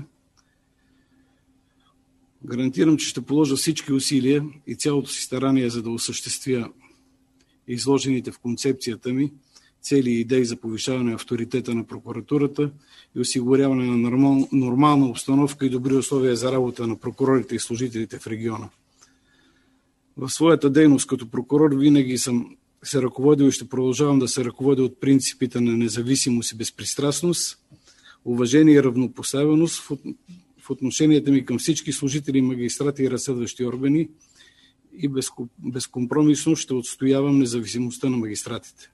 Гарантирам, че ще положа всички усилия и цялото си старание, за да осъществя изложените в концепцията ми цели и идеи за повишаване на авторитета на прокуратурата и осигуряване на нормал, нормална обстановка и добри условия за работа на прокурорите и служителите в региона. В своята дейност като прокурор винаги съм се ръководил и ще продължавам да се ръководя от принципите на независимост и безпристрастност, уважение и равнопоставеност в, в отношенията ми към всички служители, магистрати и разследващи органи и безкомпромисно ще отстоявам независимостта на магистратите.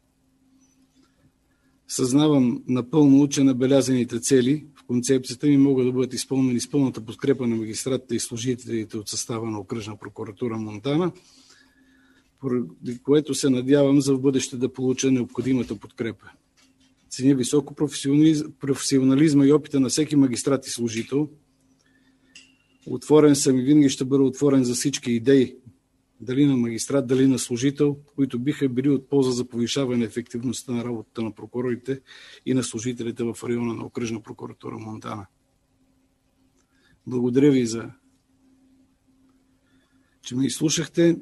Съзнавам напълно, че набелязаните цели в концепцията ми могат да бъдат изпълнени с пълната подкрепа на магистратите и служителите от състава на Окръжна прокуратура Монтана, поради което се надявам за в бъдеще да получа необходимата подкрепа. Ценя високо професионализма и опита на всеки магистрат и служител. Отворен съм и винаги ще бъда отворен за всички идеи, дали на магистрат, дали на служител, които биха били от полза за повишаване на ефективността на работата на прокурорите и на служителите в района на Окръжна прокуратура Монтана. Благодаря ви за, че ме изслушахте.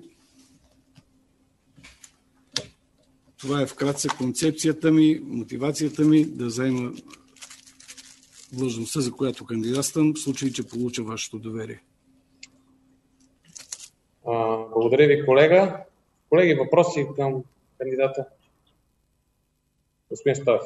Това е вкратце концепцията ми, мотивацията ми да заема длъжността, за която кандидатствам, в случай, че получа вашето доверие. Благодаря ви, колега. Колеги, въпроси към кандидата? Господин Стоев.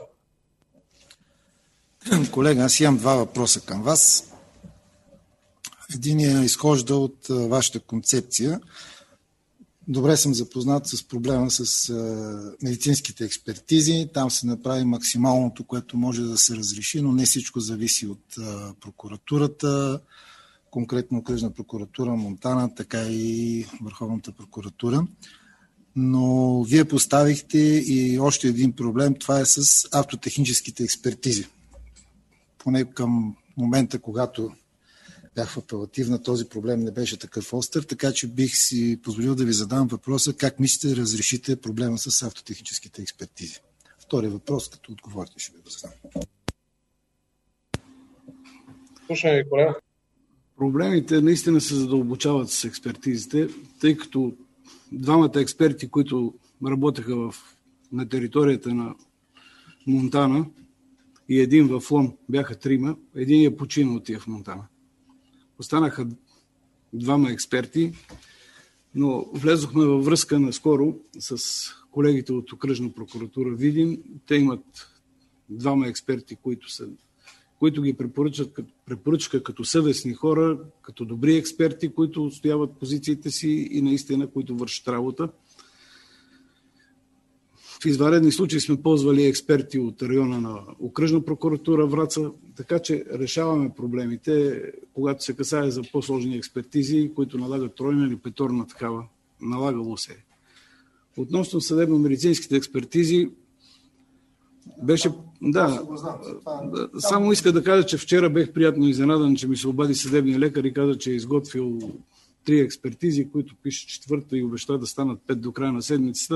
Колега, аз имам два въпроса към вас. Единият изхожда от вашата концепция. Добре съм запознат с проблема с медицинските експертизи. Там се направи максималното, което може да се разреши, но не всичко зависи от прокуратурата, конкретно Окръжна прокуратура Монтана, така и Върховната прокуратура. Но вие поставихте и още един проблем, това е с автотехническите експертизи. Поне към момента, когато бях в апелативна, този проблем не беше такъв остър, така че бих си позволил да ви задам въпроса как мислите да разрешите проблема с автотехническите експертизи. Втори въпрос, като отговорите, ще ви го задам. Слушаме ви, колега. Проблемите наистина се задълбочават с експертизите, тъй като двамата експерти, които работеха в, на територията на Монтана и един в Лом, бяха трима, един е починал от тия в Монтана. Останаха двама експерти, но влезохме във връзка наскоро с колегите от Окръжна прокуратура Видин. Те имат двама експерти, които са които ги препоръчат, препоръчаха като съвестни хора, като добри експерти, които отстояват позициите си и наистина, които вършат работа. В извънредни случаи сме ползвали експерти от района на Окръжна прокуратура Враца, така че решаваме проблемите, когато се касае за по-сложни експертизи, които налагат тройна или петорна такава. Налагало се. Относно съдебно-медицинските експертизи, беше, да, само иска да кажа, че вчера бех приятно изненадан, че ми се обади съдебния лекар и каза, че е изготвил три експертизи, които пише четвърта и обеща да станат пет до края на седмицата.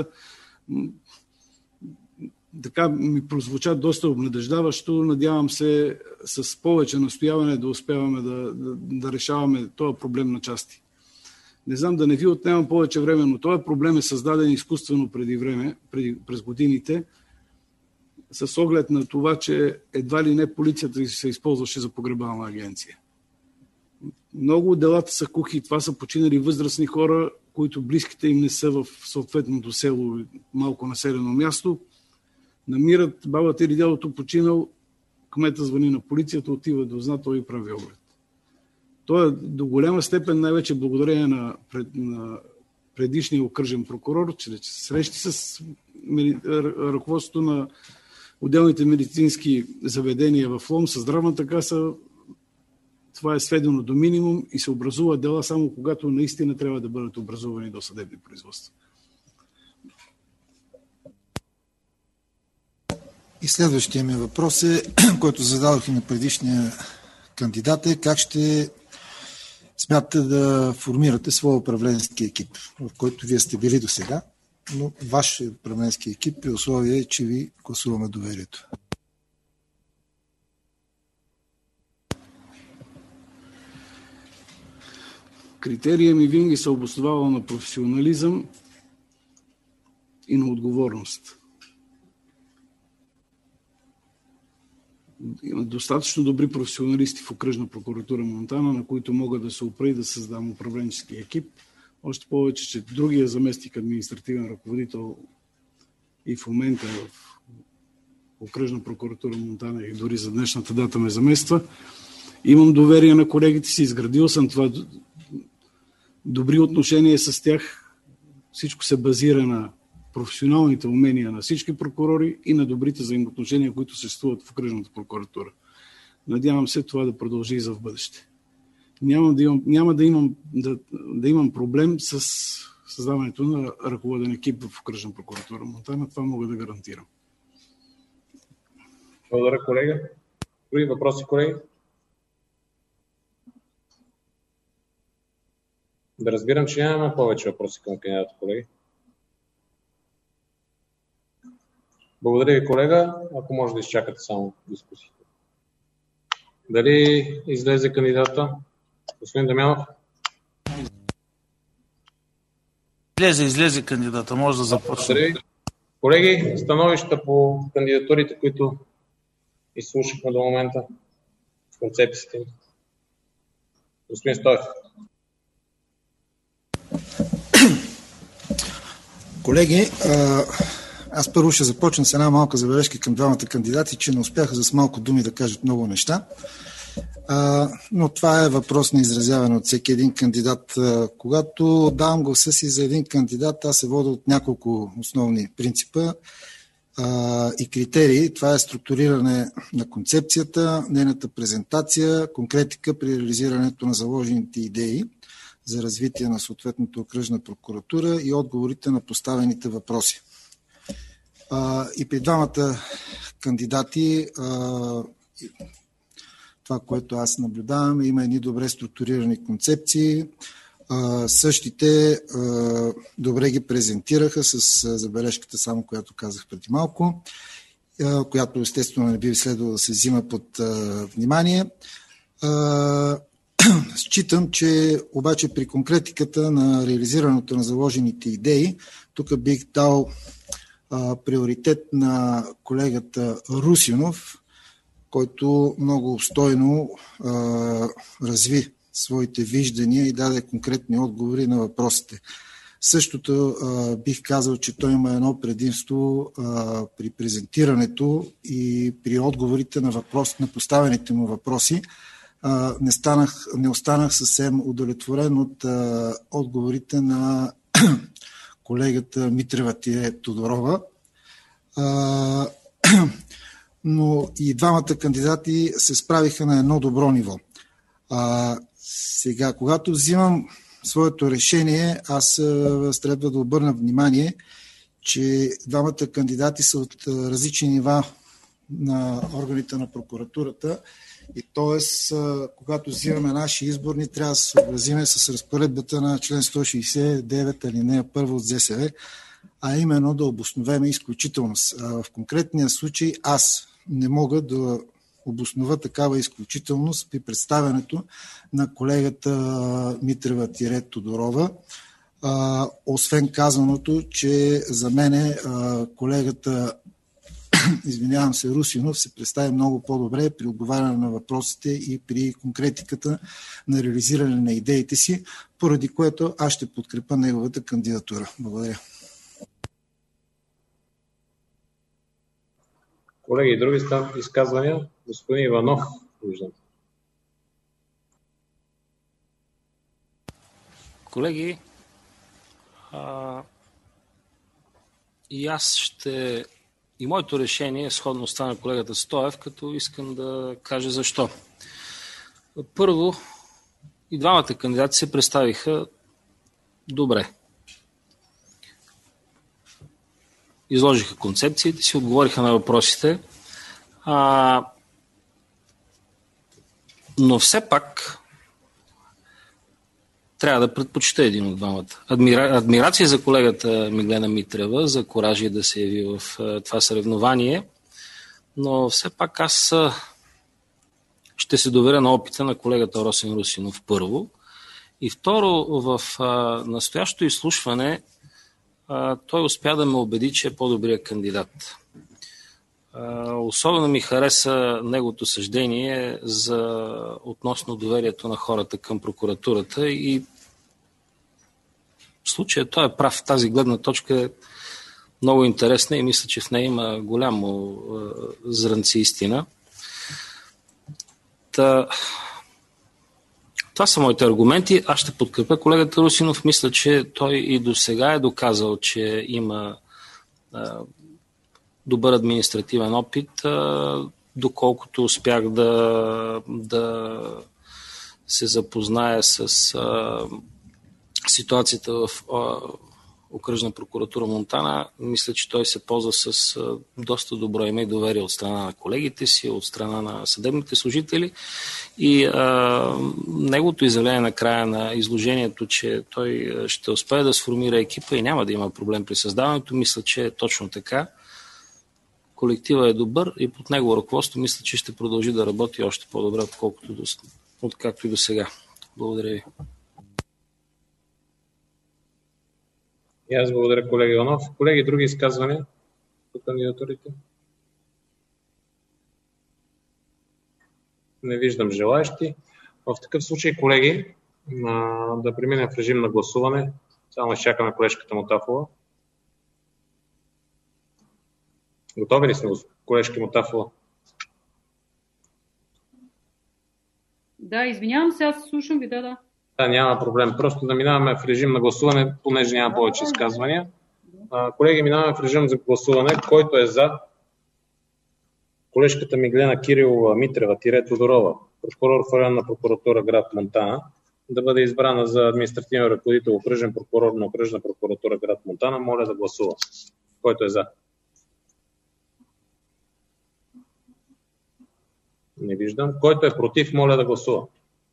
Така ми прозвуча доста обнадеждаващо. Надявам се с повече настояване да успяваме да, да, да решаваме този проблем на части. Не знам да не ви отнемам повече време, но този проблем е създаден изкуствено преди време, преди, през годините, с оглед на това, че едва ли не полицията се използваше за погребална агенция. Много от делата са кухи, това са починали възрастни хора, които близките им не са в съответното село, малко населено място. Намират бабата или дядото починал, кмета звъни на полицията, отива до зна, той и прави оглед. То е до голяма степен най-вече благодарение на, пред, на предишния окръжен прокурор, че срещи с ръководството на отделните медицински заведения в Лом, с здравната каса, това е сведено до минимум и се образува дела само когато наистина трябва да бъдат образувани досъдебни производства. И следващия ми въпрос е, който зададох и на предишния кандидат, е как ще смятате да формирате своя управленски екип, в който вие сте били до сега, но вашия управленски екип при условие, че ви гласуваме доверието. Критерия ми винаги се обосновава на професионализъм и на отговорност. Има достатъчно добри професионалисти в окръжна прокуратура Монтана, на които могат да се опра и да създам управленчески екип. Още повече, че другия заместник административен ръководител и в момента в окръжна прокуратура Монтана и дори за днешната дата ме замества. Имам доверие на колегите си, изградил съм това добри отношения с тях. Всичко се базира на професионалните умения на всички прокурори и на добрите взаимоотношения, които съществуват в окръжната прокуратура. Надявам се това да продължи и за в бъдеще. Няма да имам, няма да имам, да, да имам проблем с създаването на ръководен екип в окръжна прокуратура Монтана. Това мога да гарантирам. Благодаря, колега. Други въпроси, колеги? Да разбирам, че нямаме повече въпроси към кандидата, колеги. Благодаря ви, колега. Ако може да изчакате само дискусията. Дали излезе кандидата? Господин Дамянов? Излезе, излезе кандидата. Може да започне. Колеги, становища по кандидатурите, които изслушахме до момента, концепциите. Господин Стоев. Колеги, аз първо ще започна с една малка забележка към двамата кандидати, че не успяха с малко думи да кажат много неща. Но това е въпрос на изразяване от всеки един кандидат. Когато давам гласа си за един кандидат, аз се водя от няколко основни принципа и критерии. Това е структуриране на концепцията, нейната презентация, конкретика при реализирането на заложените идеи за развитие на съответната окръжна прокуратура и отговорите на поставените въпроси. И при двамата кандидати това, което аз наблюдавам, има едни добре структурирани концепции. Същите добре ги презентираха с забележката, само която казах преди малко, която естествено не би следвало да се взима под внимание. Считам, че обаче при конкретиката на реализирането на заложените идеи, тук бих дал а, приоритет на колегата Русинов, който много обстойно а, разви своите виждания и даде конкретни отговори на въпросите. Същото а, бих казал, че той има едно предимство а, при презентирането и при отговорите на, въпрос, на поставените му въпроси. Uh, не, станах, не останах съвсем удовлетворен от uh, отговорите на колегата Митрева Тодорова. Uh, но и двамата кандидати се справиха на едно добро ниво. Uh, сега, когато взимам своето решение, аз uh, трябва да обърна внимание, че двамата кандидати са от uh, различни нива на органите на прокуратурата. И т.е. когато взимаме наши изборни, трябва да се съобразиме с разпоредбата на член сто шейсет и девет алинея първа от ЗСВ, а именно да обосновеме изключителност. В конкретния случай аз не мога да обоснова такава изключителност при представянето на колегата Митрева-Тодорова. А, освен казаното, че за мене а, колегата извинявам се, Русинов се представи много по-добре при отговаряне на въпросите и при конкретиката на реализиране на идеите си, поради което аз ще подкрепя неговата кандидатура. Благодаря. Колеги, други изказвания? Господин Иванов, виждам. Колеги, а, и аз ще... И моето решение е сходно с това на колегата Стоев, като искам да кажа защо. Първо, и двамата кандидати се представиха добре. Изложиха концепциите си, отговориха на въпросите. А, но все пак трябва да предпочита един от двамата. Адмира... Адмирация за колегата Миглена Митрева, за коража да се яви в това съревнование, но все пак аз ще се доверя на опита на колегата Росен Русинов първо. И второ, в а, настоящото изслушване а, той успя да ме убеди, че е по-добрият кандидат. А, особено ми хареса неговото съждение за относно доверието на хората към прокуратурата и в случая той е прав. Тази гледна точка е много интересна и мисля, че в нея има голямо а, зрънце истина. Та... Това са моите аргументи. Аз ще подкрепя колегата Русинов. Мисля, че той и до сега е доказал, че има а, добър административен опит, а, доколкото успях да, да се запозная с а, ситуацията в а, Окръжна прокуратура Монтана. Мисля, че той се ползва с а, доста добро име и доверие от страна на колегите си, от страна на съдебните служители. И а, неговото изявление на края на изложението, че той ще успее да сформира екипа и няма да има проблем при създаването, мисля, че е точно така. Колектива е добър и под негово ръководство мисля, че ще продължи да работи още по-добре, отколкото до, откакто и до сега. Благодаря ви. И аз благодаря, колега Иванов. Колеги, други изказвания по кандидатурите? Не виждам желаещи. В такъв случай, колеги, да преминем в режим на гласуване. Само изчакаме колежката Мотафова. Готови ли сме, колежки Мотафова? Да, извинявам се, аз слушам ви, да, да. Да, няма проблем. Просто да минаваме в режим на гласуване, понеже няма повече изказвания. Колеги, минаваме в режим за гласуване. Който е за колежката Миглена Кирилова Митрева-Тодорова, прокурор в районна прокуратура град Монтана, да бъде избрана за административен ръководител, окръжен прокурор на Окръжна прокуратура град Монтана, моля да гласува. Който е за? Не виждам. Който е против, моля да гласува.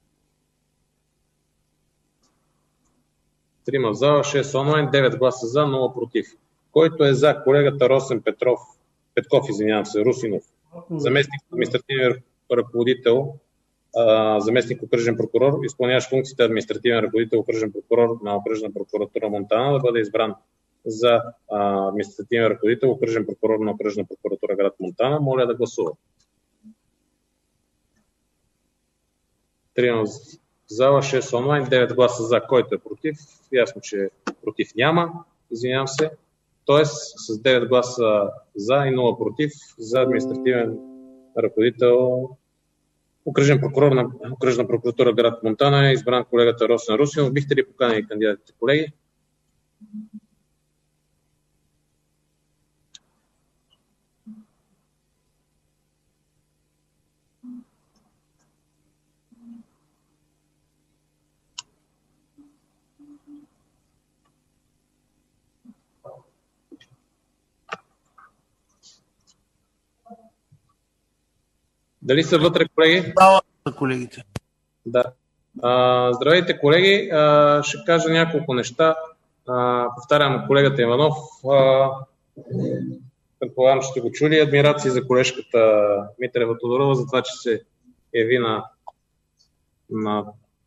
Трима в зала, шест онлайн, девет гласа за, нула против. Който е за колегата Росен Петров, Петков, извинявам се, Русинов, заместник административен ръководител, заместник окръжен прокурор, изпълняващ функциите административен ръководител, окръжен прокурор на Окръжна прокуратура Монтана, да бъде избран за административен ръководител, окръжен прокурор на Окръжна прокуратура град Монтана, моля да гласува. Трима в зала, шест онлайн, девет гласа за. Който е против? Ясно, че против няма. Извинявам се. Тоест с девет гласа за и нула против за административен ръководител, окръжен прокурор на Окръжна прокуратура град Монтана е избран колегата Росен Русинов. Бихте ли поканили кандидатите, колеги? Дали са вътре, колеги? Да, за колегите. Да. А, здравейте, колеги. А, ще кажа няколко неща. А, повтарям колегата Иванов. А, предполагам, че сте го чули. Адмирации за колежката Митрева Тодорова за това, че се яви на, на,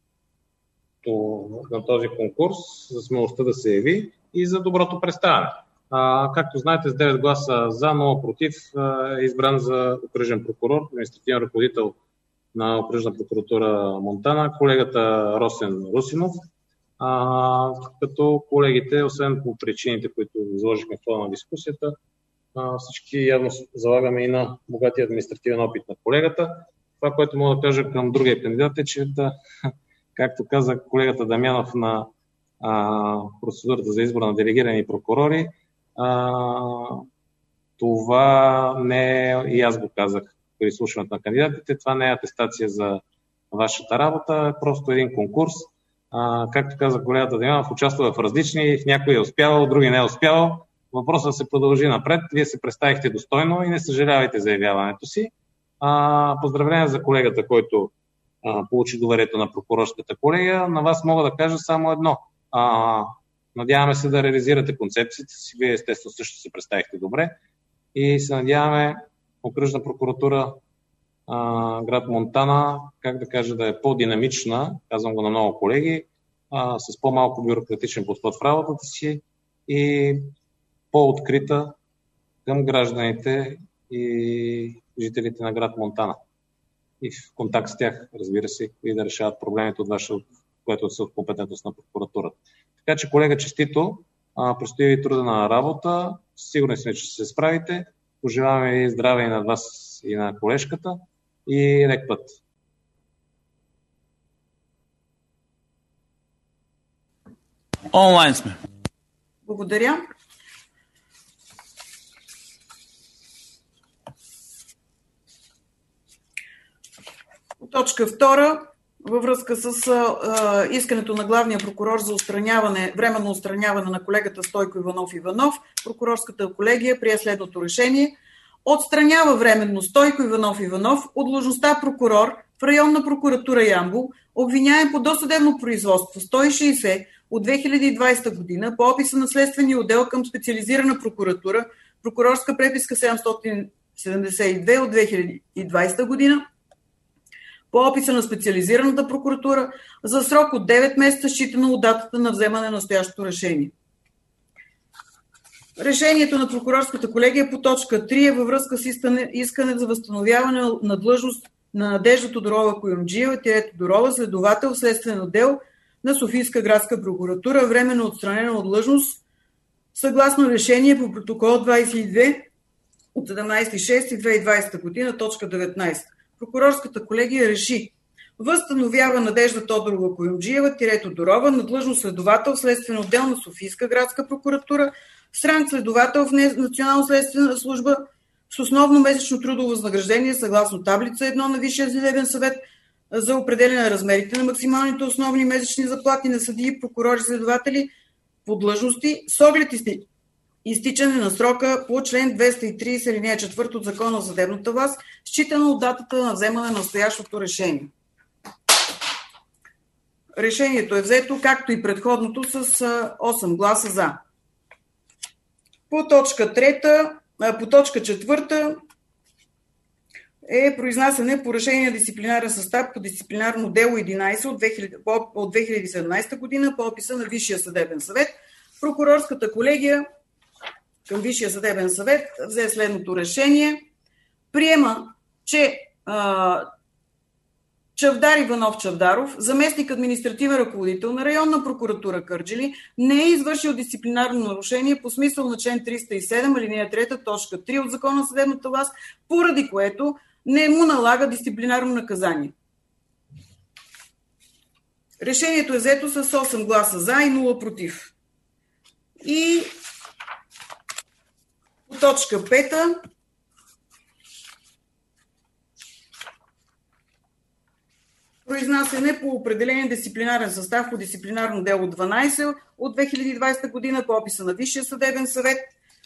на този конкурс, за смелостта да се яви и за доброто представяне. А, както знаете, с девет гласа за, нула против е избран за окръжен прокурор, административен ръководител на окръжна прокуратура Монтана, колегата Росен Русинов. А, като колегите, освен по причините, които изложихме в това на дискусията, а, всички явно залагаме и на богатия административен опит на колегата. Това, което мога да кажа към другия кандидат е, че да, както каза колегата Дамянов на а, процедурата за избор на делегирани прокурори, а, това не е, и аз го казах при изслушването на кандидатите, това не е атестация за вашата работа, е просто един конкурс. А, както каза колегата Дамянов, участва в различни, в някой е успявал, други не е успявал. Въпросът се продължи напред. Вие се представихте достойно и не съжалявайте за явяването си. А, поздравления за колегата, който а, получи доверието на прокурорската колегия. На вас мога да кажа само едно. А, надяваме се да реализирате концепцията си. Вие естествено също се представихте добре. И се надяваме окръжна прокуратура а, град Монтана, как да кажа, да е по-динамична, казвам го на много колеги, а, с по-малко бюрократичен подход в работата си и по-открита към гражданите и жителите на град Монтана. И в контакт с тях, разбира се, и да решават проблемите от ваша, което са от компетентност на прокуратурата. Така че, колега, честито, предстои ви трудна работа, сигурен сме, че ще се справите. Пожелаваме ви здраве и на вас, и на колежката, и лек път. Онлайн сме. Благодаря. Точка втора. Във връзка с а, искането на главния прокурор за отстраняване, временно отстраняване на колегата Стойко Иванов Иванов, прокурорската колегия прие следното решение. Отстранява временно Стойко Иванов Иванов от длъжността прокурор в районна прокуратура Ямбол, обвиняем по досъдебно производство сто и шейсет от две хиляди и двадесета година по описа на следствения отдел към специализирана прокуратура, прокурорска преписка седемстотин седемдесет и две от две хиляди и двадесета година, по описа на специализираната прокуратура за срок от девет месеца, считано от датата на вземане на настоящото решение. Решението на прокурорската колегия по точка три е във връзка с искане за възстановяване на длъжност на Надежда Тодорова Куюмджиева, Тодорова, следовател в следствен отдел на Софийска градска прокуратура, временно отстранена от длъжност, съгласно решение по протокол двадесет и две от седемнадесети юни две хиляди и двадесета година, точка деветнадесета. Прокурорската колегия реши: възстановява Надежда Тодорова Куюмджиева, Тодорова, на длъжност следовател в следствен отдел на Софийска градска прокуратура, с ранг следовател в Национална следствена служба с основно месечно трудово възнаграждение съгласно таблица едно на Висшия съдебен съвет за определяне на размерите на максималните основни месечни заплати на съдии, прокурори, следователи по длъжности с оглед изтичане на срока по член двеста и тридесет алинея четвърта от Закона за съдебната власт, считано от датата на вземане на настоящото решение. Решението е взето, както и предходното, с осем гласа за. По точка трета, по точка четвърта е произнасяне по решение на дисциплинарен състав по дисциплинарно дело единадесет от две хиляди и седемнадесета година по описа на Висшия съдебен съвет. Прокурорската колегия към Висшия съдебен съвет взе следното решение. Приема, че а, Чавдар Иванов Чавдаров, заместник административен ръководител на районна прокуратура Кърджали, не е извършил дисциплинарно нарушение по смисъл на член триста и седем, алинея трета, точка три от Закона за съдебната власт, поради което не му налага дисциплинарно наказание. Решението е взето с осем гласа за и нула против. И по точка пета произнасяне по определен дисциплинарен състав по дисциплинарно дело дванадесет от две хиляди и двадесета година по описа на Висшия съдебен съвет.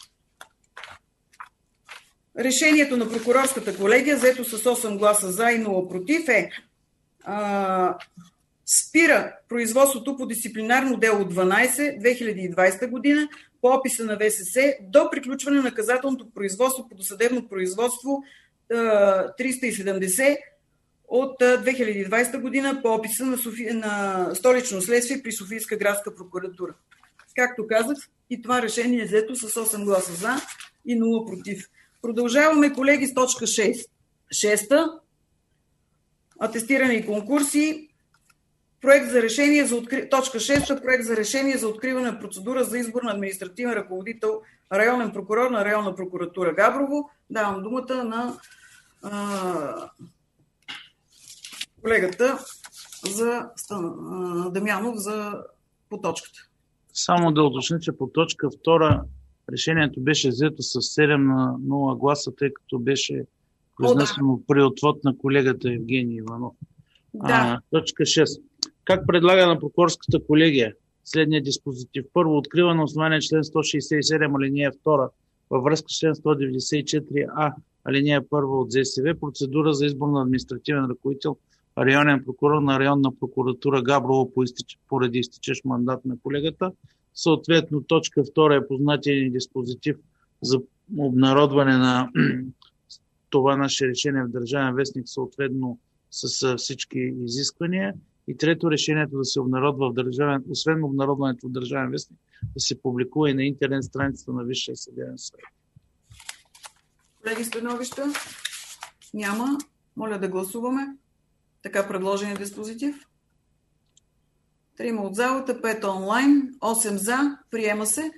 Решението на прокурорската колегия, взето с осем гласа за и нула против, е а, Спира производството по дисциплинарно дело дванадесет две хиляди и двадесета година по описа на В С С до приключване на наказателното производство по досъдебно производство триста и седемдесет от две хиляди и двадесета година по описа на, Софи... на столично следствие при Софийска градска прокуратура. Както казах, и това решение е взето с осем гласа за и нула против. Продължаваме, колеги, с точка шест. Шеста. Атестиране и конкурси. Проект за решение за откри... Точка шеста. Проект за решение за откриване на процедура за избор на административен ръководител, районен прокурор на районна прокуратура Габрово. Давам думата на а... колегата за а, Дамянов за по точката. Само да уточня, че по точка втора решението беше взето с седем на нула гласа, тъй като беше произнесено да. при отвод на колегата Евгений Иванов. Да. А, точка шест. Как предлага на прокурорската колегия следния диспозитив? Първо, открива на основание член сто шейсет и седем алинея втора във връзка с член сто деветдесет и четири а алинея първа от З С В процедура за избор на административен ръководител, районен прокурор на районна прокуратура Габрово по изтич... поради изтичащ мандат на колегата. Съответно, точка втора е познатия диспозитив за обнародване на това наше решение в Държавен вестник, съответно с всички изисквания. И трето, решението да се обнародва в Държавен, освен обнародването в Държавен вестник, да се публикува и на интернет страницата на Висшия съдебен съвет. Колеги, становища? Няма. Моля да гласуваме. Така предложения диспозитив. Трима от залата, пет онлайн, осем за. Приема се.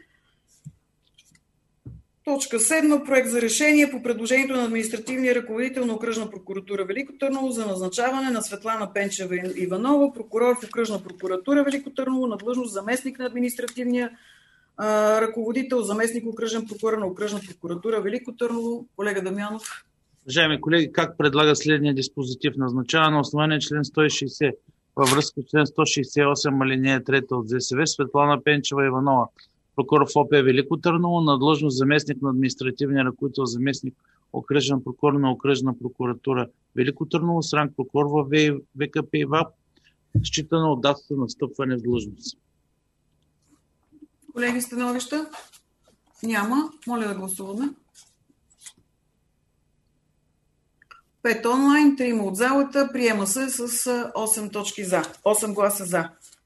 Точка седма. Проект за решение по предложението на административния ръководител на Окръжна прокуратура Велико Търново за назначаване на Светлана Пенчева Иванова, прокурор в Окръжна прокуратура Велико Търново, на длъжност заместник на административния а, ръководител, заместник окръжен прокурор на Окръжна прокуратура Велико Търново. Колега Дамянов. Уважаеми колеги, как предлага следния диспозитив? Назначава на основание член сто и шейсет във връзка с член сто шейсет и осем алинея трета от З С В Светлана Пенчева Иванова, прокурор в О П Велико Търново, на длъжност заместник на административния ръководител, заместник окръжен прокурор на Окръжна прокуратура Велико Търново с ранг прокурор в В К П ИВАП, считано от датата на встъпване в длъжност. Колеги, становища? Няма. Моля да гласуваме. пет онлайн, трима от залата. Приема се с осем точки за. осем гласа за.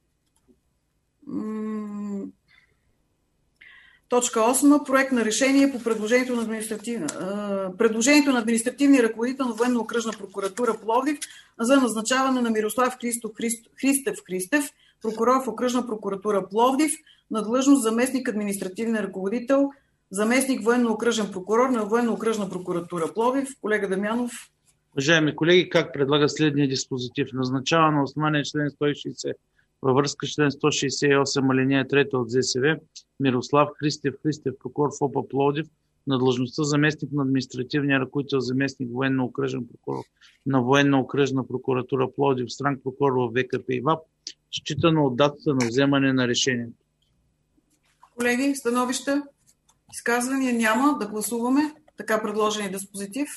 Точка осма. Проект на решение по предложението на, административ... предложението на административния ръководител на Военно-окръжна прокуратура Пловдив за назначаване на Мирослав Христов Христ... Христев Христев, прокурор в Окръжна прокуратура Пловдив, на длъжност заместник административен ръководител, заместник военно-окръжен прокурор на Военно-окръжна прокуратура Пловдив. Колега Дамянов. Уважаеми колеги, как предлага следния диспозитив? Назначава на основание член сто и шейсет във връзка с член сто шейсет и осем алинея трета от З С В Мирослав Христев Христев, прокурор в О П Пловдив, на длъжността заместник на административния ръководител, заместник военно-окръжен прокурор на Военно-окръжна прокуратура Пловдив с ранг прокурор в В К П ИВАП, считано от датата на вземане на решението. Колеги, становища? Изказвания няма. Да гласуваме така предложения диспозитив.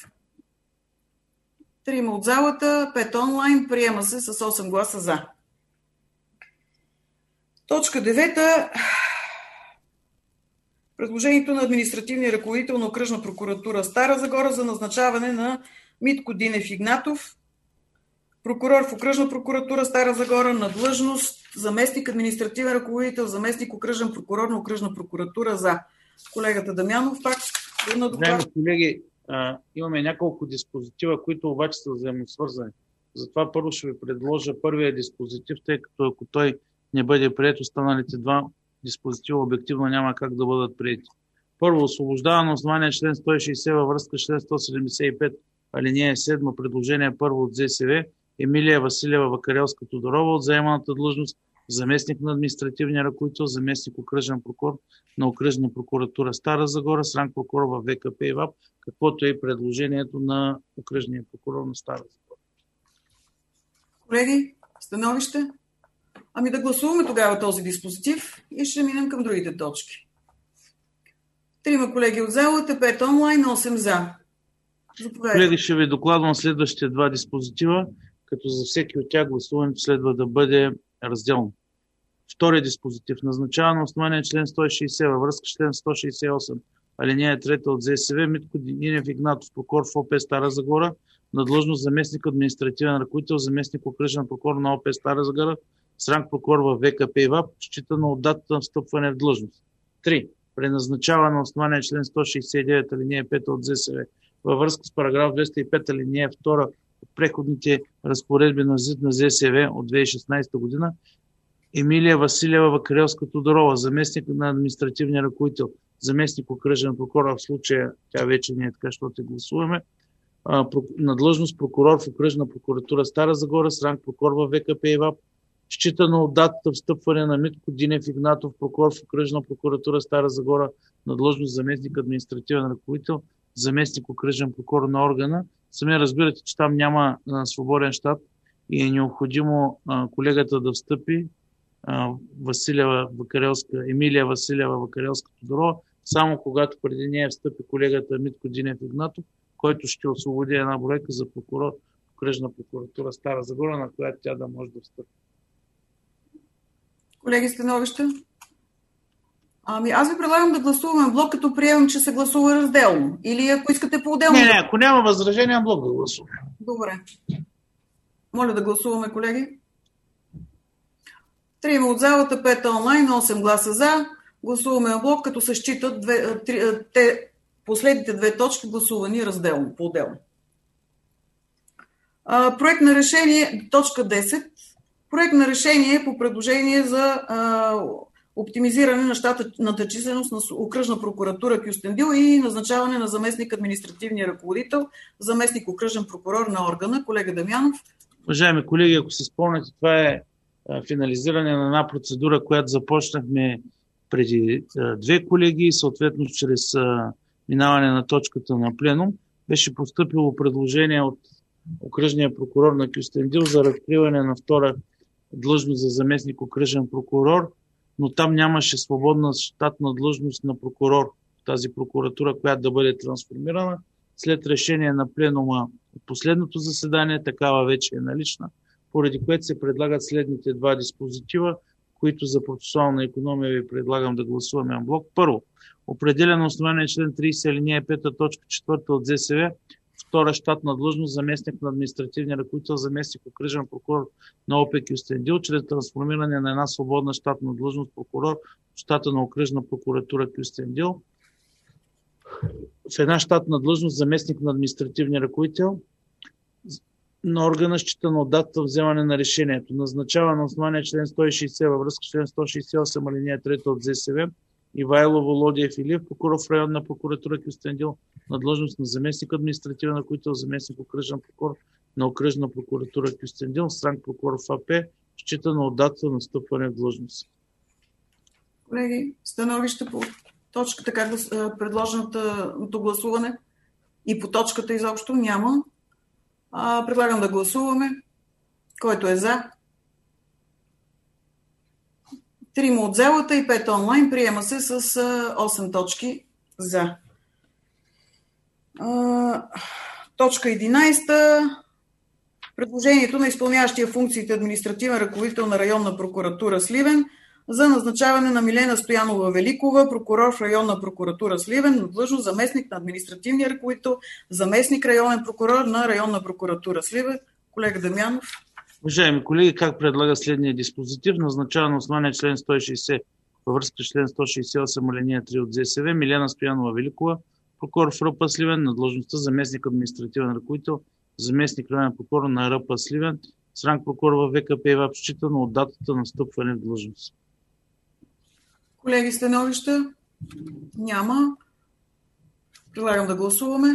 Трима от залата, пет онлайн. Приема се с осем гласа за. Точка девета. Предложението на административния ръководител на Окръжна прокуратура Стара Загора за назначаване на Митко Динев Игнатов, прокурор в Окръжна прокуратура Стара Загора, на длъжност заместник административен ръководител, заместник окръжен прокурор на Окръжна прокуратура за. Колегата Дамянов пак. Уважаеми колеги, а, имаме няколко диспозитива, които обаче са взаимосвързани. Затова първо ще ви предложа първия диспозитив, тъй като ако той не бъде приет, останалите два диспозитива обективно няма как да бъдат приети. Първо, освобождава на основание член сто и шейсет във връзка с член сто седемдесет и пет алинея седма предложение първо от З С В Емилия Василева Вакарелска-Тодорова от заеманата длъжност заместник на административния ръководител, заместник окръжен прокурор на Окръжна прокуратура Стара Загора с ранг прокурор в В К П ИВАП, каквото е предложението на окръжния прокурор на Стара Загора. Колеги, становище? Ами да гласуваме тогава този диспозитив и ще минем към другите точки. Трима колеги от залата, пет онлайн, осем за. Заповядайте. Колеги, ще ви докладвам следващите два диспозитива. като за всеки от тях гласуването следва да бъде разделно. Втори диспозитив. Назначава на основание член сто и шейсет във връзка с член сто шейсет и осем, алинея трета от ЗСВ, Митко Динев Игнатов, прокурор в ОП Стара Загора, на длъжност заместник административен ръководител, заместник окръжен прокурор на ОП Стара Загора, с ранг прокурор в ВКП ИВАП, считано от датата на встъпване в длъжност. три. Преназначава на основание член сто шейсет и девет, алинея пета от ЗСВ, във връзка с параграф двеста и пет, алинея втора от преходните разпоредби на ЗИД на ЗСВ от две хиляди и шестнадесета година, Емилия Василева Вакарелска-Тодорова, заместник на административния ръководител, заместник окръжен прокурор, в случая тя вече не е така, защото гласуваме, на длъжност прокурор в окръжна прокуратура Стара Загора с ранг прокурор в ВКП ИВАП, считано от датата встъпване на Митко Динев Игнатов, прокурор в окръжна прокуратура Стара Загора, на длъжност заместник административен ръководител, заместник окръжен прокурор на органа. Сами разбирате, че там няма а, свободен щат и е необходимо а, колегата да встъпи, а, Василева Вакарелска, Емилия Василева Вакарелска-Тодорова, само когато преди нея встъпи колегата Митко Динев Игнатов, който ще освободи една бройка за прокурор в окръжна прокуратура Стара Загора, на която тя да може да встъпи. Колеги, становища? Ами аз ви предлагам да гласуваме блок, като приемам, че се гласува разделно. Или ако искате по-отделно. Не, не, ако няма възражение, блок да гласуваме. Добре. Моля да гласуваме, колеги. Трима от залата, пет онлайн, осем гласа за. Гласуваме блок, като се считат две, три, те, последните две точки гласувани разделно, по-отделно. А, проект на решение, точка десет. Проект на решение по предложение за а, оптимизиране на щатната численост на окръжна прокуратура Кюстендил и назначаване на заместник административния ръководител, заместник окръжен прокурор на органа. Колега Дамянов. Уважаеми колеги, ако се спомняте, това е финализиране на една процедура, която започнахме преди две колеги и съответно чрез минаване на точката на пленум. Беше постъпило предложение от окръжния прокурор на Кюстендил за разкриване на втора длъжност за заместник окръжен прокурор, но там нямаше свободна щатна длъжност на прокурор в тази прокуратура, която да бъде трансформирана. След решение на пленума от последното заседание, такава вече е налична, поради което се предлагат следните два диспозитива, които за процесуална икономия ви предлагам да гласуваме на блок. Първо, определя на основание член тридесет, алинея пета, точка четвърта от ЗСВ, втора щатна длъжност заместник на административния ръководител, заместник окръжен прокурор на ОП Кюстендил, чрез трансформиране на една свободна щатна длъжност прокурор в щата на окръжна прокуратура Кюстендил в една щатна длъжност заместник на административния ръководител на органа, считано от датата вземане на решението. Назначава на основание член сто и шейсет във връзка с член сто шейсет и осем, алинея трета от ЗСВ, Ивайло Володиев Илиев, прокурор в районна прокуратура Кюстендил, на длъжност на заместник административен ръководител, заместник окръжен прокурор на окръжна прокуратура Кюстендил, с ранг прокурор в АП, считано от датата на встъпване в длъжност. Колеги, становище по точката, как да предложеното гласуване и по точката изобщо няма. А, предлагам да гласуваме. Който е за? Трима от залата и пет онлайн. Приема се с осем точки за. А, точка единадесета. Предложението на изпълняващия функциите административен ръководител на районна прокуратура Сливен за назначаване на Милена Стоянова Великова, прокурор в районна прокуратура Сливен, на длъжност заместник на административния ръководител, заместник районен прокурор на районна прокуратура Сливен. Колега Дамянов. Уважаеми колеги, как предлага следния диспозитив? Назначава на основание член сто и шейсет във връзка с член сто шейсет и осем, алинея три от ЗСВ, Милена Стоянова Великова, прокурор в РП Сливен, на длъжността заместник административен ръководител, заместник районен прокурор на РП Сливен, с ранг прокурор в ВКП ИВАП, считано от датата на встъпване в длъжност. Колеги, становища? Няма. Предлагам да гласуваме.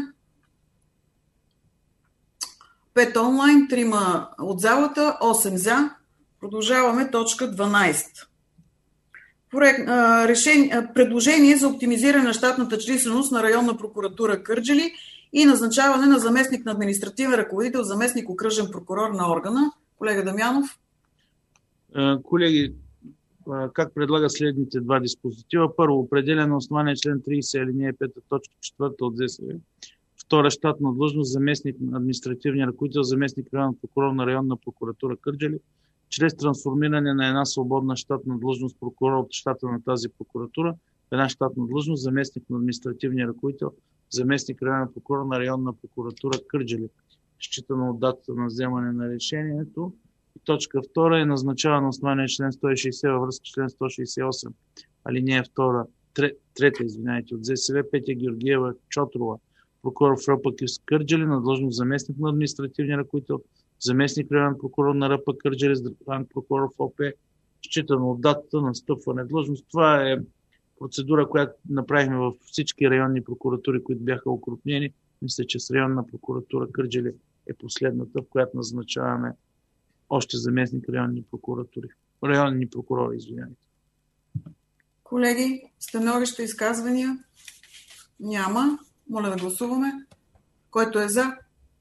пет онлайн, трима от залата, осем за. Продължаваме точка дванадесета. Проект, а, решение, а, предложение за оптимизиране на щатната численост на районна прокуратура Кърджали и назначаване на заместник на административен ръководител, заместник окръжен прокурор на органа. Колега Дамянов. Колеги, как предлага следните два диспозитива? Първо, определя на основание член тридесет, алинея пета, точка четвърта от ЗСВ, Втора щатна длъжност заместник на административния ръководител, заместник районен прокурор на районна прокуратура Кърджали, чрез трансформиране на една свободна щатна длъжност прокурор от щата на тази прокуратура, една щатна длъжност заместник на административния ръководител, заместник районен прокурор на районна прокуратура Кърджали, считано от датата на вземане на решението. И точка втора е назначаване на основание член сто и шейсет във връзка с член сто шейсет и осем, алинея втора, трета, извиняйте, от ЗСВ, Петя Георгиева Чотрова, прокурор в РП Кърджали, на длъжност заместник на административния ръководител, заместник районен прокурор на РП Кърджали, здравен прокурор в ОП, считано от датата на стъпване длъжност. Това е процедура, която направихме във всички районни прокуратури, които бяха окрупнени. Мисля, че с районна прокуратура Кърджали е последната, в която назначаваме още заместник районни прокуратури. Районни прокурори, извинявайте. Колеги, становища, изказвания? Няма. Моля да гласуваме. Който е за?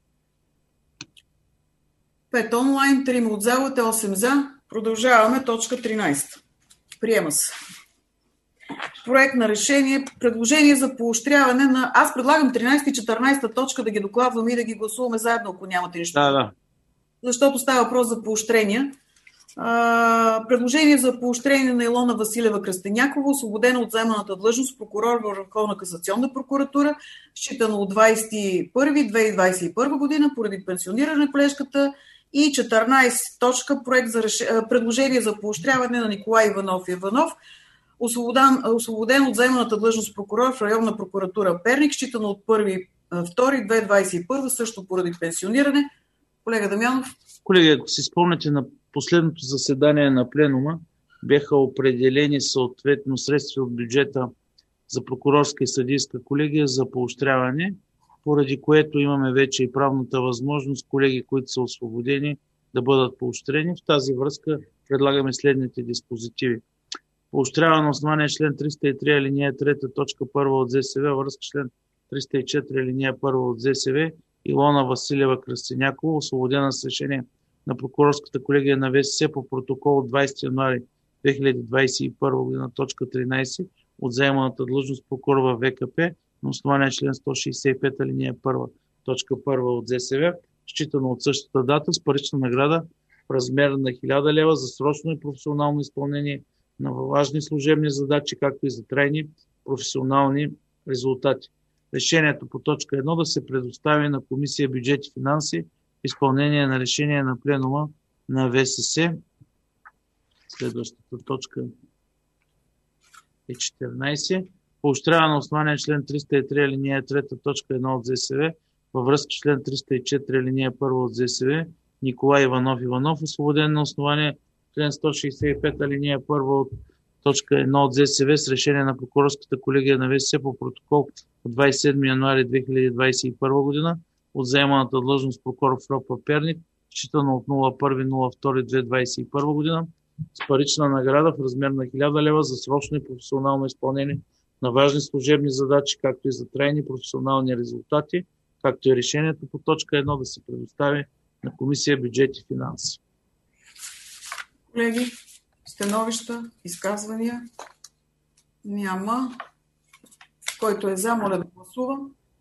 пет онлайн, три от залата, осем за. Продължаваме точка тринайсета. Приема се. Проект на решение, предложение за поощряване на... Аз предлагам тринайсета и четиринайсета точка да ги докладваме и да ги гласуваме заедно, ако нямате нищо. Да, да. Защото става въпрос за поощрения. А, предложение за поощрение на Илона Василева Кръстенякова, освободена от заеманата длъжност прокурор във Върховна касационна прокуратура, считано от двайсети и първи две хиляди двайсет и първа година поради пенсиониране колежката. И четиринайсета точка проект за реш... предложение за поощряване на Николай Иванов Иванов, освободен, освободен от заеманата длъжност прокурор в районна прокуратура Перник, считано от първи втори две хиляди двайсет и първа, също поради пенсиониране. Колега Дамянов. Колеги, ако си спомняте, на последното заседание на пленума бяха определени съответно средства от бюджета за прокурорска и съдийска колегия за поощряване, поради което имаме вече и правната възможност колеги, които са освободени, да бъдат поощрени. В тази връзка предлагаме следните диспозитиви. Поощрява на основание член триста и три алинея трета точка първа от ЗСВ, връзка с член триста и четири алинея първа от ЗСВ, Илона Василева Кръстенякова, освободена с решение на прокурорската колегия на ВСС по протокол от двайсети януари две хиляди двайсет и първа година, точка тринайсет, от заеманата длъжност прокурор в ВКП на основание член сто шейсет и пет алинея първа, точка първа от ЗСВ, считано от същата дата с парична награда в размер на хиляда лева за срочно и професионално изпълнение на важни служебни задачи, както и за трайни професионални резултати. Решението по точка едно да се предостави на Комисия бюджет и финанси изпълнение на решение на пленума на ВСС. Следващата точка е четиринайсета. Поощрява на основание член триста и три алинея трета точка едно от ЗСВ във връзка с член триста и четири алинея първа от ЗСВ Николай Иванов Иванов, освободен на основание член сто шейсет и пет алинея първа от точка едно от ЗСВ с решение на прокурорската колегия на ВСС по протокол от двайсет и седми януари две хиляди двайсет и първа година от заеманата длъжност прокурор в РОП Перник, считано от първи февруари две хиляди двайсет и първа година с парична награда в размер на хиляда лева за срочно и професионално изпълнение на важни служебни задачи, както и за трайни професионални резултати, както и решението по точка едно да се предостави на Комисия бюджет и финанси. Колеги, становища, изказвания? Няма. Който е за, моля да гласува.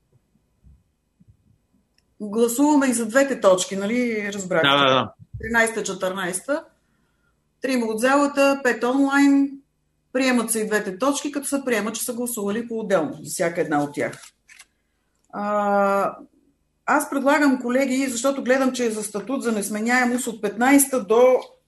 Гласуваме и за двете точки, нали? Разбрахте. Да, да, да. тринайсета четиринайсета. Трима от залата, пет онлайн. Приемат се и двете точки, като се приема, че са гласували по-отделно за всяка една от тях. А, аз предлагам, колеги, защото гледам, че е за статут за несменяемост от петнайсета до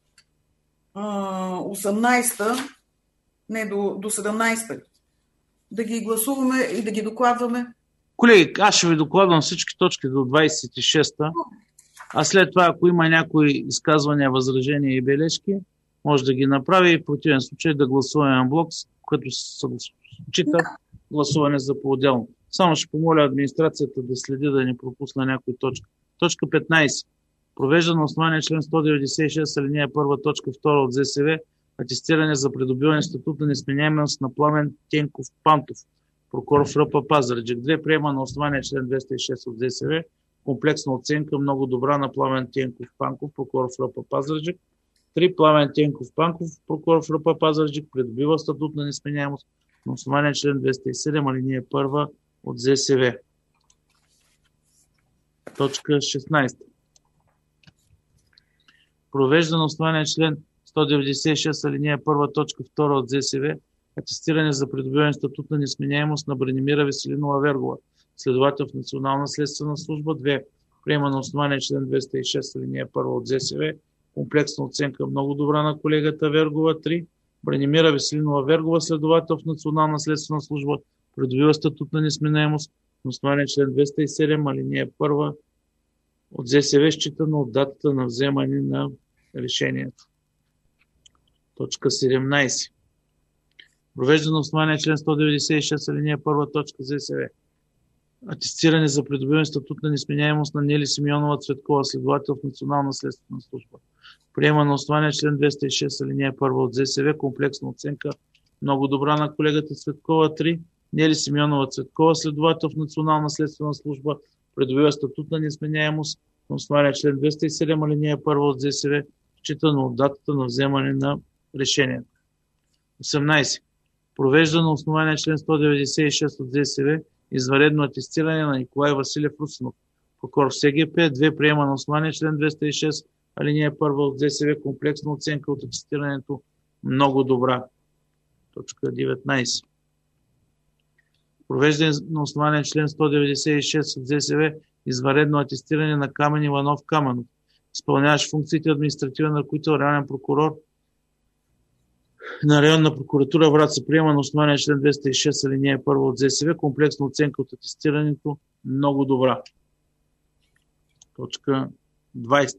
а, осемнайсета, не до, до седемнайсета, да ги гласуваме и да ги докладваме. Колеги, аз ще ви докладвам всички точки до двайсет и шеста, а след това, ако има някои изказвания, възражения и бележки, може да ги направи и в противен случай да гласуваме на блок, като се чита гласуване за по-отделно. Само ще помоля администрацията да следи да не пропусне някои точки. Точка петнайсета. Провежда на основание член сто деветдесет и шест алинея първа точка втора от ЗСВ атестиране за придобиване статут на несменяемост на Пламен Тенков Пантов, прокурор в РП Пазарджик. Две приема на основание член двеста и шест от ЗСВ комплексна оценка много добра на Пламен Тенков Панков, прокурор в РП Пазарджик. Три Пламен Тенков Панков, прокурор в РП Пазарджик, придобива статут на несменяемост на основание член двеста и седем алинея първа от ЗСВ. Точка шестнадесета. Провежда на основание член сто деветдесет и шест алинея първа точка втора от ЗСВ атестиране за придобиване статут на несменяемост на Бранимира Веселинова Вергова, следовател в Национална следствена служба. две. Приема на основание член двеста и шест алинея първа от ЗСВ комплексна оценка много добра на колегата Вергова. три. Бранимира Веселинова Вергова, следовател в Национална следствена служба, придобива статут на несменяемост на основание член двеста и седем алинея първа от ЗСВ, считано от датата на вземане на решението. Точка седемнадесет. Провежда на основание член сто деветдесет и шест алинея първа точка ЗСВ атестиране за придобиване статут на несменяемост на Нели Симеонова Цветкова, следовател в Национална следствена служба. Приема на основание член двеста и шест алинея първа от ЗСВ комплексна оценка много добра на колегата Цветкова. три. Нели Симеонова Цветкова, следовател в Национална следствена служба, придобива статут на несменяемост на основание член двеста и седем алинея първа от ЗСВ, считано от датата на вземане на решението. осемнадесет. Провежда на основание член сто деветдесет и шест от ЗСВ извънредно атестиране на Николай Василев Русинов, прокурор в СГП. две. Приема на основание член двеста и шест алинея първа от ЗСВ комплексна оценка от атестирането много добра. Точка деветнадесет. Провеждане на основание член сто деветдесет и шест от ЗСВ извънредно атестиране на Камен Иванов Каменов, изпълняващ функциите административен ръководител, районен прокурор на районна прокуратура Враца. Приема на основание член двеста и шест алинея първа от ЗСВ комплексна оценка от атестирането много добра. Точка двадесет.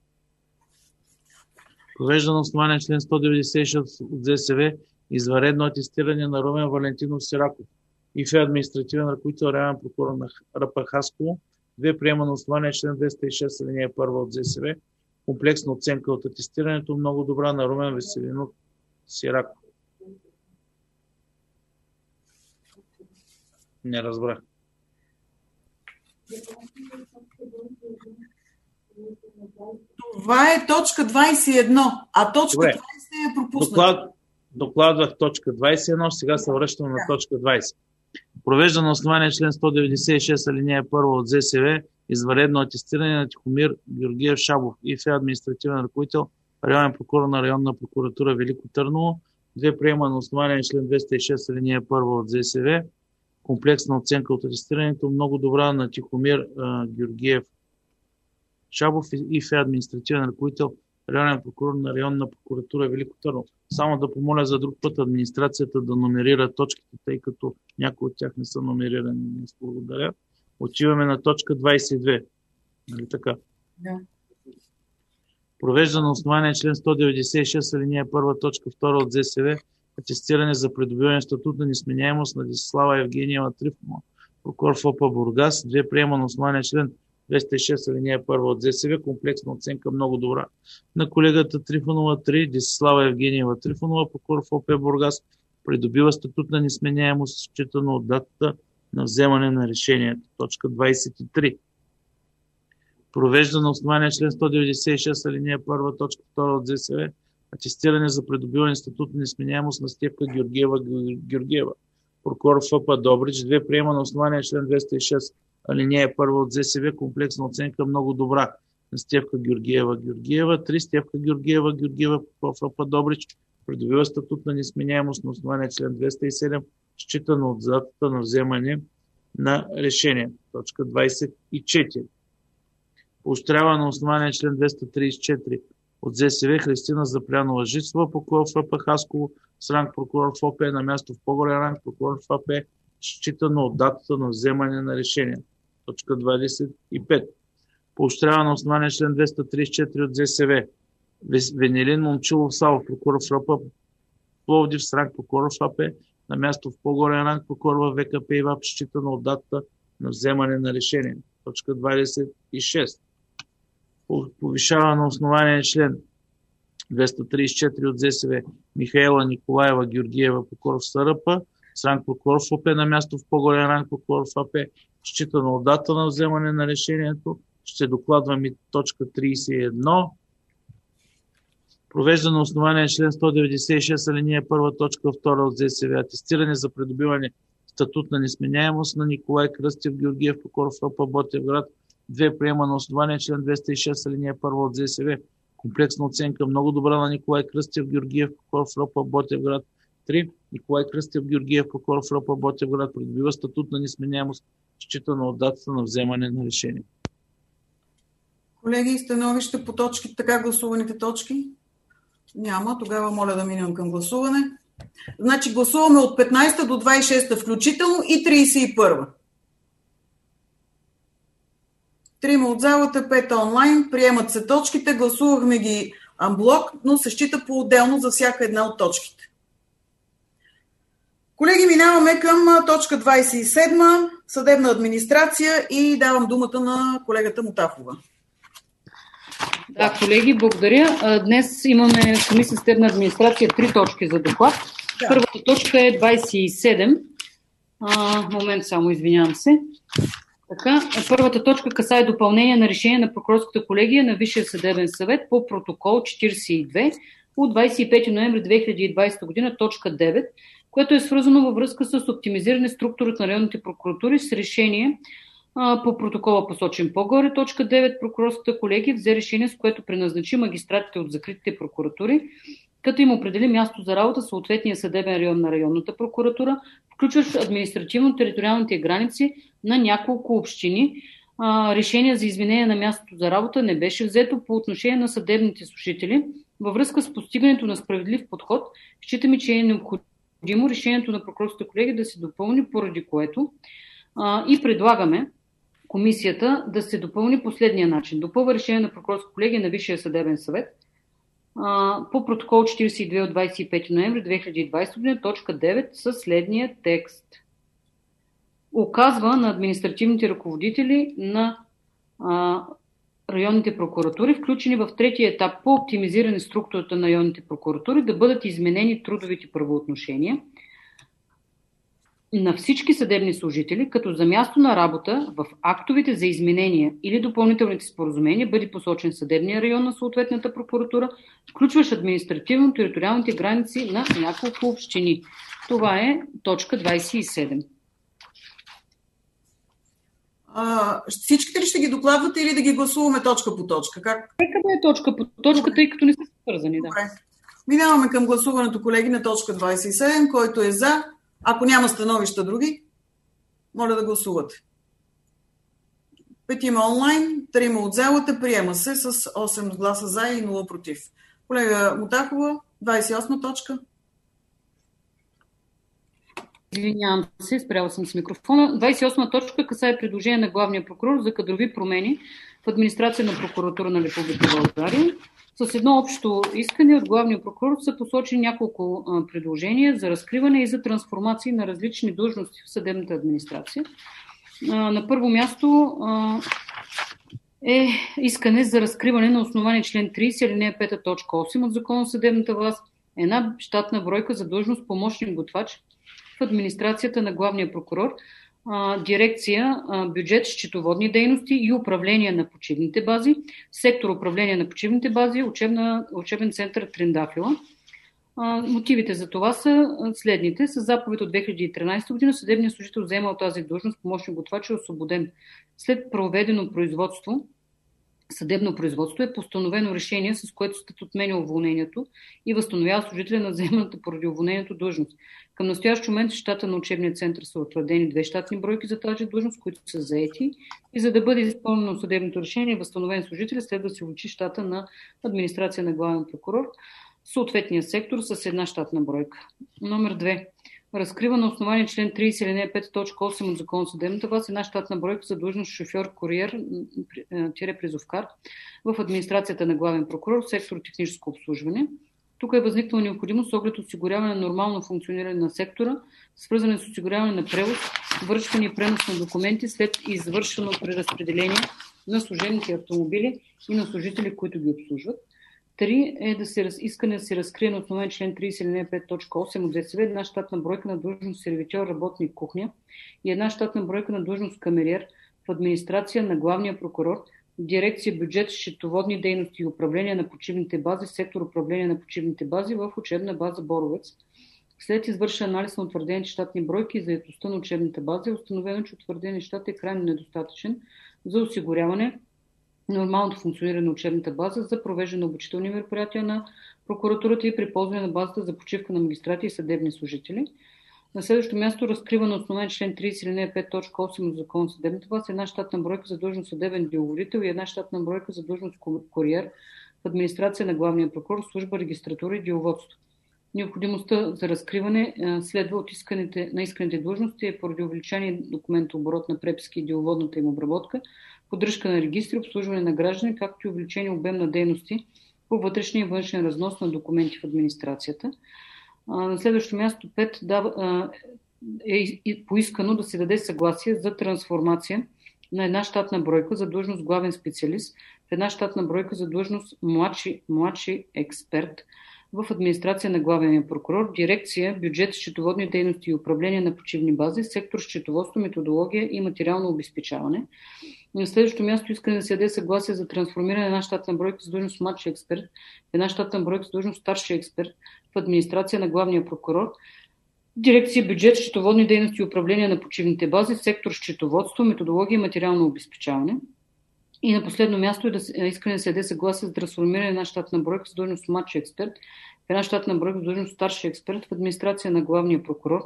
Провежда на основание член сто деветдесет и шест от ЗСВ извънредно атестиране на Румен Валентинов Сираков и фе административен ръководител, районен прокурор на РП Хасково. две. Приема на основание член двеста и шест алинея първа от ЗСВ комплексна оценка от атестирането много добра на Румен Веселинов Сираков. Не разбрах. Това е точка двадесет и едно, а точка Добре. двадесет е пропусната. Доклад, докладвах точка двадесет и едно, сега се връщам на точка двадесет. Провежда на основание член сто деветдесет и шест алинея първа от ЗСВ извънредно атестиране на Тихомир Георгиев Шабов и фе административен ръководител, районен прокурор на районна прокуратура Велико Търново. две. Приема на основание член двеста и шест алинея първа от ЗСВ комплексна оценка от атестирането много добра на Тихомир а, Георгиев Шабов и фе административен ръководител, районен прокурор на районна прокуратура Велико Търново. Само да помоля за друг път администрацията да номерира точките, тъй като някои от тях не са номерирани. Не се благодаря. Отиваме на точка двадесет и две. Нали така? Да. Провежда на основание член сто деветдесет и шест алинея първа точка втора от ЗСВ атестиране за придобиване статут на несменяемост на Десислава Евгениева Трифонова, прокурор в ОП Бургас. две. Приема на основание член двеста и шест алинея първа от ЗСВ комплексна оценка много добра на колегата Трифонова. три. Десислава Евгениева Трифонова, прокурор в ОП Бургас, придобива статут на несменяемост, считано от датата на вземане на решението. Точка двадесет и три. Провежда на основание член сто деветдесет и шест алинея първа точка втора от ЗСВ атестиране за придобиване статут на несменяемост на Стефка Георгиева Георгиева, прокурор в ФП Добрич. две. Приема на основание член двеста и шест алинея първа от ЗСВ комплексна оценка много добра на Стефка Георгиева Георгиева. три. Стефка Георгиева Георгиева в ФП Добрич придобива статут на несменяемост на основание член двеста и седем, считано от датата на вземане на решение. Точка двадесет и четири. Поощрява на основание член двеста тридесет и четири от ЗСВ Христина Запрянова Жицова, прокурор в РП Хасково, с ранг прокурор в ОП на място в по-горен ранг прокурор в АП, считано от датата на вземане на решение. Точка двадесет и пет. Поощрява на основание член двеста тридесет и четири от ЗСВ Венелин Момчилов Савов, прокурор в РП Пловдив, с ранг прокурор в АП на място в по-горен ранг прокурор в ВКП и ВАП, считано от датата на вземане на решение. Точка двадесет и шест. Повишава на основание член двеста тридесет и четири от ЗСВ Михаела Николаева Георгиева, прокурор в СРП, с ранг прокурор в ОП на място в по-голям ранг прокурор в АП, считано от дата на вземане на решението. Ще докладвам и точка тридесет и едно. Провежда на основание член сто деветдесет и шест алинея първа точка втора от ЗСВ атестиране за придобиване статут на несменяемост на Николай Кръстев Георгиев, прокурор в РП Ботевград, Две, приема на основание член двеста и шест алинея първа от ЗСВ. Комплексна оценка много добра на Николай Кръстев Георгиев, прокурор в РОП Ботевград. Три. Николай Кръстев Георгиев, прокурор в РОП Ботевград, придобива статут на несменяемост, считано от датата на вземане на решение. Колеги, становище по точки, така гласуваните точки? Няма. Тогава моля да минем към гласуване. Значи гласуваме от петнайсета до двайсет и шеста включително и трийсет и първа. Трима от залата, пет онлайн. Приемат се точките. Гласувахме ги анблок, но се счита по-отделно за всяка една от точките. Колеги, минаваме към точка двайсет и седма, съдебна администрация, и давам думата на колегата Мутафова. Да, колеги, благодаря. Днес имаме Комисия съдебна администрация три точки за доклад. Да. Първата точка е двайсет и седем. А, момент само, извинявам се. Така, първата точка касае допълнение на решение на прокурорската колегия на Висшия съдебен съвет по протокол четирийсет и две от двайсет и пети ноември две хиляди и двайсета година, точка девет, което е свързано във връзка с оптимизиране структурата на районните прокуратури с решение а, по протокола, посочен по-горе. Точка девет. Прокурорската колегия взе решение, с което преназначи магистратите от закритите прокуратури, като им определи място за работа в съответния съдебен район на районната прокуратура, включващ административно-териториалните граници на няколко общини. А, решение за изменение на мястото за работа не беше взето по отношение на съдебните служители. Във връзка с постигането на справедлив подход, считаме, че е необходимо решението на прокурорската колегия да се допълни, поради което а, и предлагаме комисията да се допълни последния начин. Допълва решение на прокурорската колегия на Висшия съдебен съвет а, по протокол четирийсет и две от двайсет и пети ноември две хиляди и двайсета година, точка девет, със следния текст. Оказва на административните ръководители на а, районните прокуратури, включени в третия етап по оптимизиране структурата на районните прокуратури, да бъдат изменени трудовите правоотношения на всички съдебни служители, като за място на работа в актовете за изменения или допълнителните споразумения бъде посочен съдебния район на съответната прокуратура, включващ административно-териториалните граници на няколко общини. Това е точка двайсет и седем. А, всичките ли ще ги докладвате или да ги гласуваме точка по точка? Как? Нека да е точка по точка, тъй като не са свързани. Да. Добре. Минаваме към гласуването, колеги, на точка двайсет и седем, който е за. Ако няма становища други, моля да гласувате. Петима онлайн, трима от залата, приема се с осем гласа за и нула против. Колега Мутафова, двайсет и осма точка. Извинявам се, спряла съм с микрофона. двайсет и осма точка касае предложение на главния прокурор за кадрови промени в администрация на прокуратура на Република България. С едно общо искане от главния прокурор са посочени няколко а, предложения за разкриване и за трансформации на различни длъжности в съдебната администрация. А, на първо място а, е искане за разкриване на основание член трийсет, алинея пета, точка осем от Закона за съдебната власт, една щатна бройка за длъжност помощник-готвач в администрацията на главния прокурор, дирекция бюджет, счетоводни дейности и управление на почивните бази, сектор управление на почивните бази, учебна, учебен център Трендафила. Мотивите за това са следните. С заповед от две хиляди и тринайсета година съдебният служител, заемал тази длъжност, помощник-готвач, е освободен. След проведено производство, съдебно производство, е постановено решение, с което съдът отменя уволнението и възстановява служителя на заеманата поради уволнението длъжност. Към настоящ момент в щата на учебния център са утвърдени две щатни бройки за тази длъжност, които са заети, и за да бъде изпълнено съдебното решение, възстановен служител, следва да се увеличи щата на администрация на главен прокурор, съответния сектор с една щатна бройка. Номер две. Разкрива на основание член трийсет, алинея пета, точка осем от Закона за съдебната власт една щатна бройка за длъжност шофьор-куриер-призовкар в администрацията на главен прокурор, сектор техническо обслужване. Тук е възникнала необходимост с оглед осигуряване на нормално функциониране на сектора, свързане с осигуряване на превоз, връчване и пренос на документи след извършено преразпределение на служебните автомобили и на служители, които ги обслужват. Три е да се искане да се разкрие на основание член трийсет, алинея пета, точка осем от ЗСВ една щатна бройка на длъжност сервитьор, работник кухня и една щатна бройка на длъжност камериер в администрация на главния прокурор, дирекция бюджет, счетоводни дейности и управление на почивните бази, сектор управление на почивните бази в учебна база Боровец. След извършен анализ на утвърдените щатни бройки и заетостта на учебната база е установено, че утвърденият щат е крайно недостатъчен за осигуряване нормалното функциониране на учебната база за провеждане на обучителни мероприятия на прокуратурата и при ползване на базата за почивка на магистрати и съдебни служители. На следващо място разкрива на основание член тридесет, алинея пет, точка осем от Закона за съдебната власт една щатна бройка за длъжност съдебен деловодител и една щатна бройка за длъжност куриер в администрация на главния прокурор, служба регистратура и деловодство. Необходимостта за разкриване следва от исканите, на исканите длъжности е поради увеличение документооборот на преписки и деловодната им обработка, поддръжка на регистри, обслужване на граждани, както и увеличение обем на дейности по вътрешния и външен разнос на документи в администрацията. На следващо място пет дава, е поискано да се даде съгласие за трансформация на една щатна бройка за длъжност главен специалист в една щатна бройка за длъжност младши, младши експерт в администрация на главния прокурор, дирекция бюджет, счетоводни дейности и управление на почивни бази, сектор счетоводство, методология и материално обезпечаване. На следващото място искане да се даде съгласие за трансформиране на една щатна бройка с длъжност младши експерт в една щатна бройка с длъжност старши експерт в администрация на главния прокурор, дирекция бюджет, счетоводни дейности и управление на почивните бази, сектор счетоводство, методология и материално обезпечаване. И на последно място е да искане да се даде съгласие за трансформиране на една щатна бройка с длъжност младши експерт в една щатна бройка с длъжност старши експерт в администрация на главния прокурор,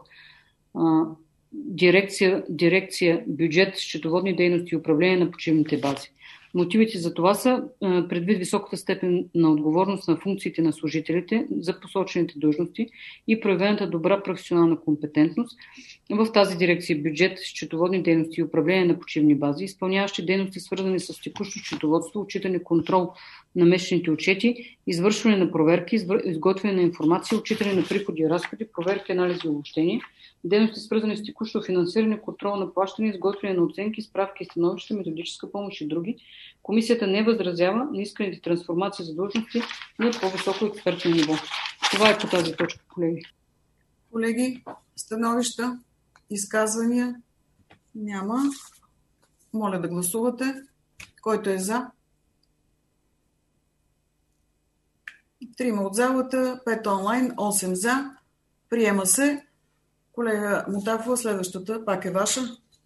дирекция, дирекция бюджет, счетоводни дейности и управление на почивните бази. Мотивите за това са предвид високата степен на отговорност на функциите на служителите за посочените длъжности и проявената добра професионална компетентност в тази дирекция бюджет, счетоводни дейности и управление на почивни бази, изпълняващи дейности свързани с текущо счетоводство, отчитане контрол на месечните отчети, извършване на проверки, изготвяне на информация, отчитане на приходи и разходи, проверки, анализи и обобщения, дейности свързани с текущо финансиране, контрол на плащане, изготвяне на оценки, справки и становища, методическа помощ и други. Комисията не възразява на исканите трансформации за длъжности на по-високо експертно ниво. Това е по тази точка, колеги. Колеги, становища, изказвания няма. Моля да гласувате. Който е за? Трима от залата, пет онлайн, осем за. Приема се. Колега Мутафова, следващата пак е ваша.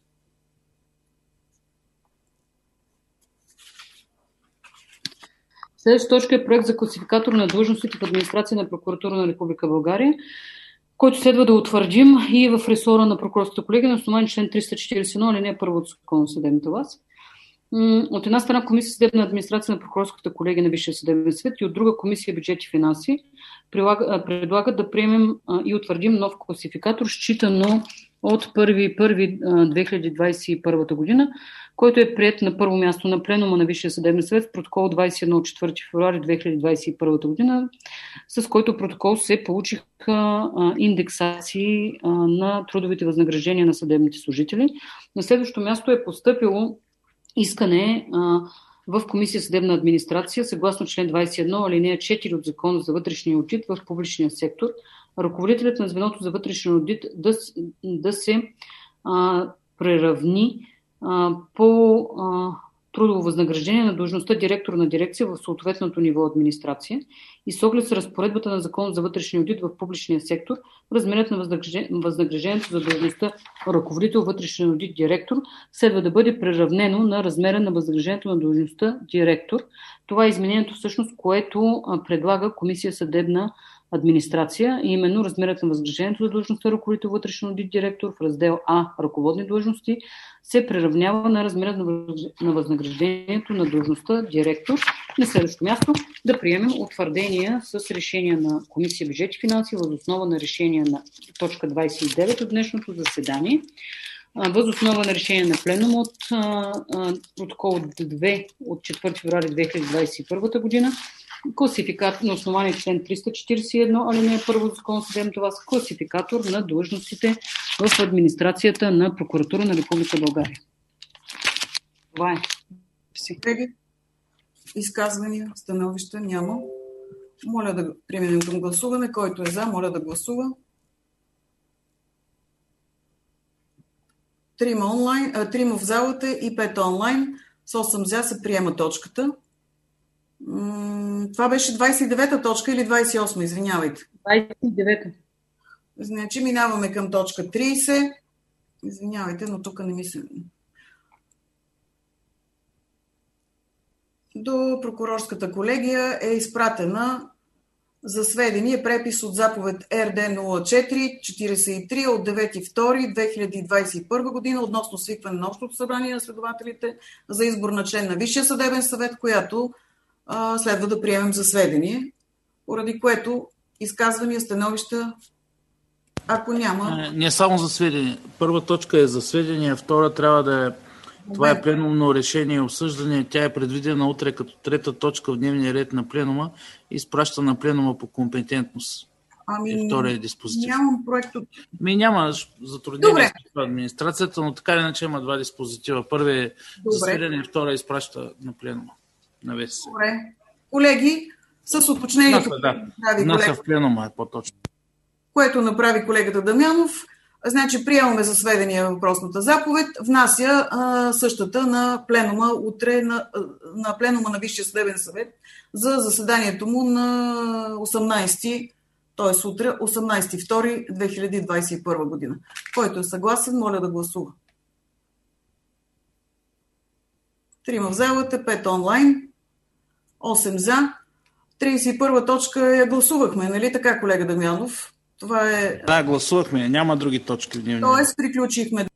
Следващата точка е проект за класификатор на длъжностите в администрация на прокуратура на Република България, който следва да утвърдим и в ресора на прокурорската колегия на основание член триста четиридесет и едно, алинея първа от Закона за съдебната власт. От една страна Комисия съдебна администрация на прокурорската колегия на Висшия съдебен съвет и от друга Комисия бюджет и финанси предлагат да приемем и утвърдим нов класификатор, считано от първи януари две хиляди двадесет и първа година, който е приет на първо място на пленума на Висшия съдебен съвет в протокол двадесет и едно от четвърти февруари две хиляди двадесет и първа година, с който протокол се получиха индексации на трудовите възнаграждения на съдебните служители. На следващо място е постъпило искане а, в Комисия съдебна администрация, съгласно член двадесет и едно, алинея четири от Закона за вътрешния одит в публичния сектор, ръководителят на звеното за вътрешен одит да, да се а, преравни а, по а, трудово възнаграждение на длъжността директор на дирекция в съответното ниво администрация и с оглед с разпоредбата на Закона за вътрешния одит в публичния сектор, размерът на възнаграждението за длъжността ръководител вътрешен одит директор следва да бъде приравнено на размера на възнаграждението на длъжността директор. Това е изменението всъщност, което предлага Комисия съдебна администрация, и именно размерът на възнаграждението за длъжността ръководител вътрешен одит директор в раздел А ръководни длъжности се приравнява на размерът на възнаграждението на длъжността директор. На следващото място да приемем утвърдения с решение на Комисия бюджет и финанси въз основа на решение на точка двадесет и девет от днешното заседание. Въз основа на решение на пленум от протокол две от четвърти февруари две хиляди двадесет и първа година, класификатор на основание член триста четиридесет и едно, алинея първа от Закона за съдебната власт, класификатор на длъжностите в администрацията на прокуратура на Република България. Това е. Изказвания, становища няма. Моля да преминем към гласуване. Който е за, моля да гласува. Трима, онлайн, а, трима в залата и пет онлайн. С осем за се приема точката. М- това беше двадесет и девета точка или двадесет и осма, извинявайте. двадесет и девета. Значи минаваме към точка тридесет. Извинявайте, но тук не мисля. до прокурорската колегия е изпратена за сведение препис от заповед Р Д нула четири четиридесет и три от девети февруари две хиляди двадесет и първа година относно свикване на Общото събрание на следователите за избор на член на Висшия съдебен съвет, която а, следва да приемем за сведение, поради което изказвания, становища, ако няма... Не, не само за сведение. Първа точка е за сведение, втора трябва да е това е пленумно решение и обсъждане. Тя е предвидена утре като трета точка в дневния ред на пленума и изпраща на пленума по компетентност. Ами, втория диспозитив. Нямам проект от... Ми няма затруднение с администрацията, но така или иначе има два диспозитива. Първи е за сведение, втора изпраща на пленума. На ВСС. Добре. Колеги, с уточнението, да. Внася в пленума е по-точно. Което направи колегата Дамянов. Значи приемаме за сведение въпросната заповед, внася а, същата на пленума утре на, на пленума на Висшия съдебен съвет за заседанието му на осемнадесети, т.е. утре, осемнадесети февруари две хиляди двадесет и първа година. Който е съгласен, моля да гласува. Трима в залата, пет онлайн, осем за. тридесет и първа точка я гласувахме, нали така, колега Дамянов? Това е... Да, гласувахме. Няма други точки в дневния. Тоест, приключихме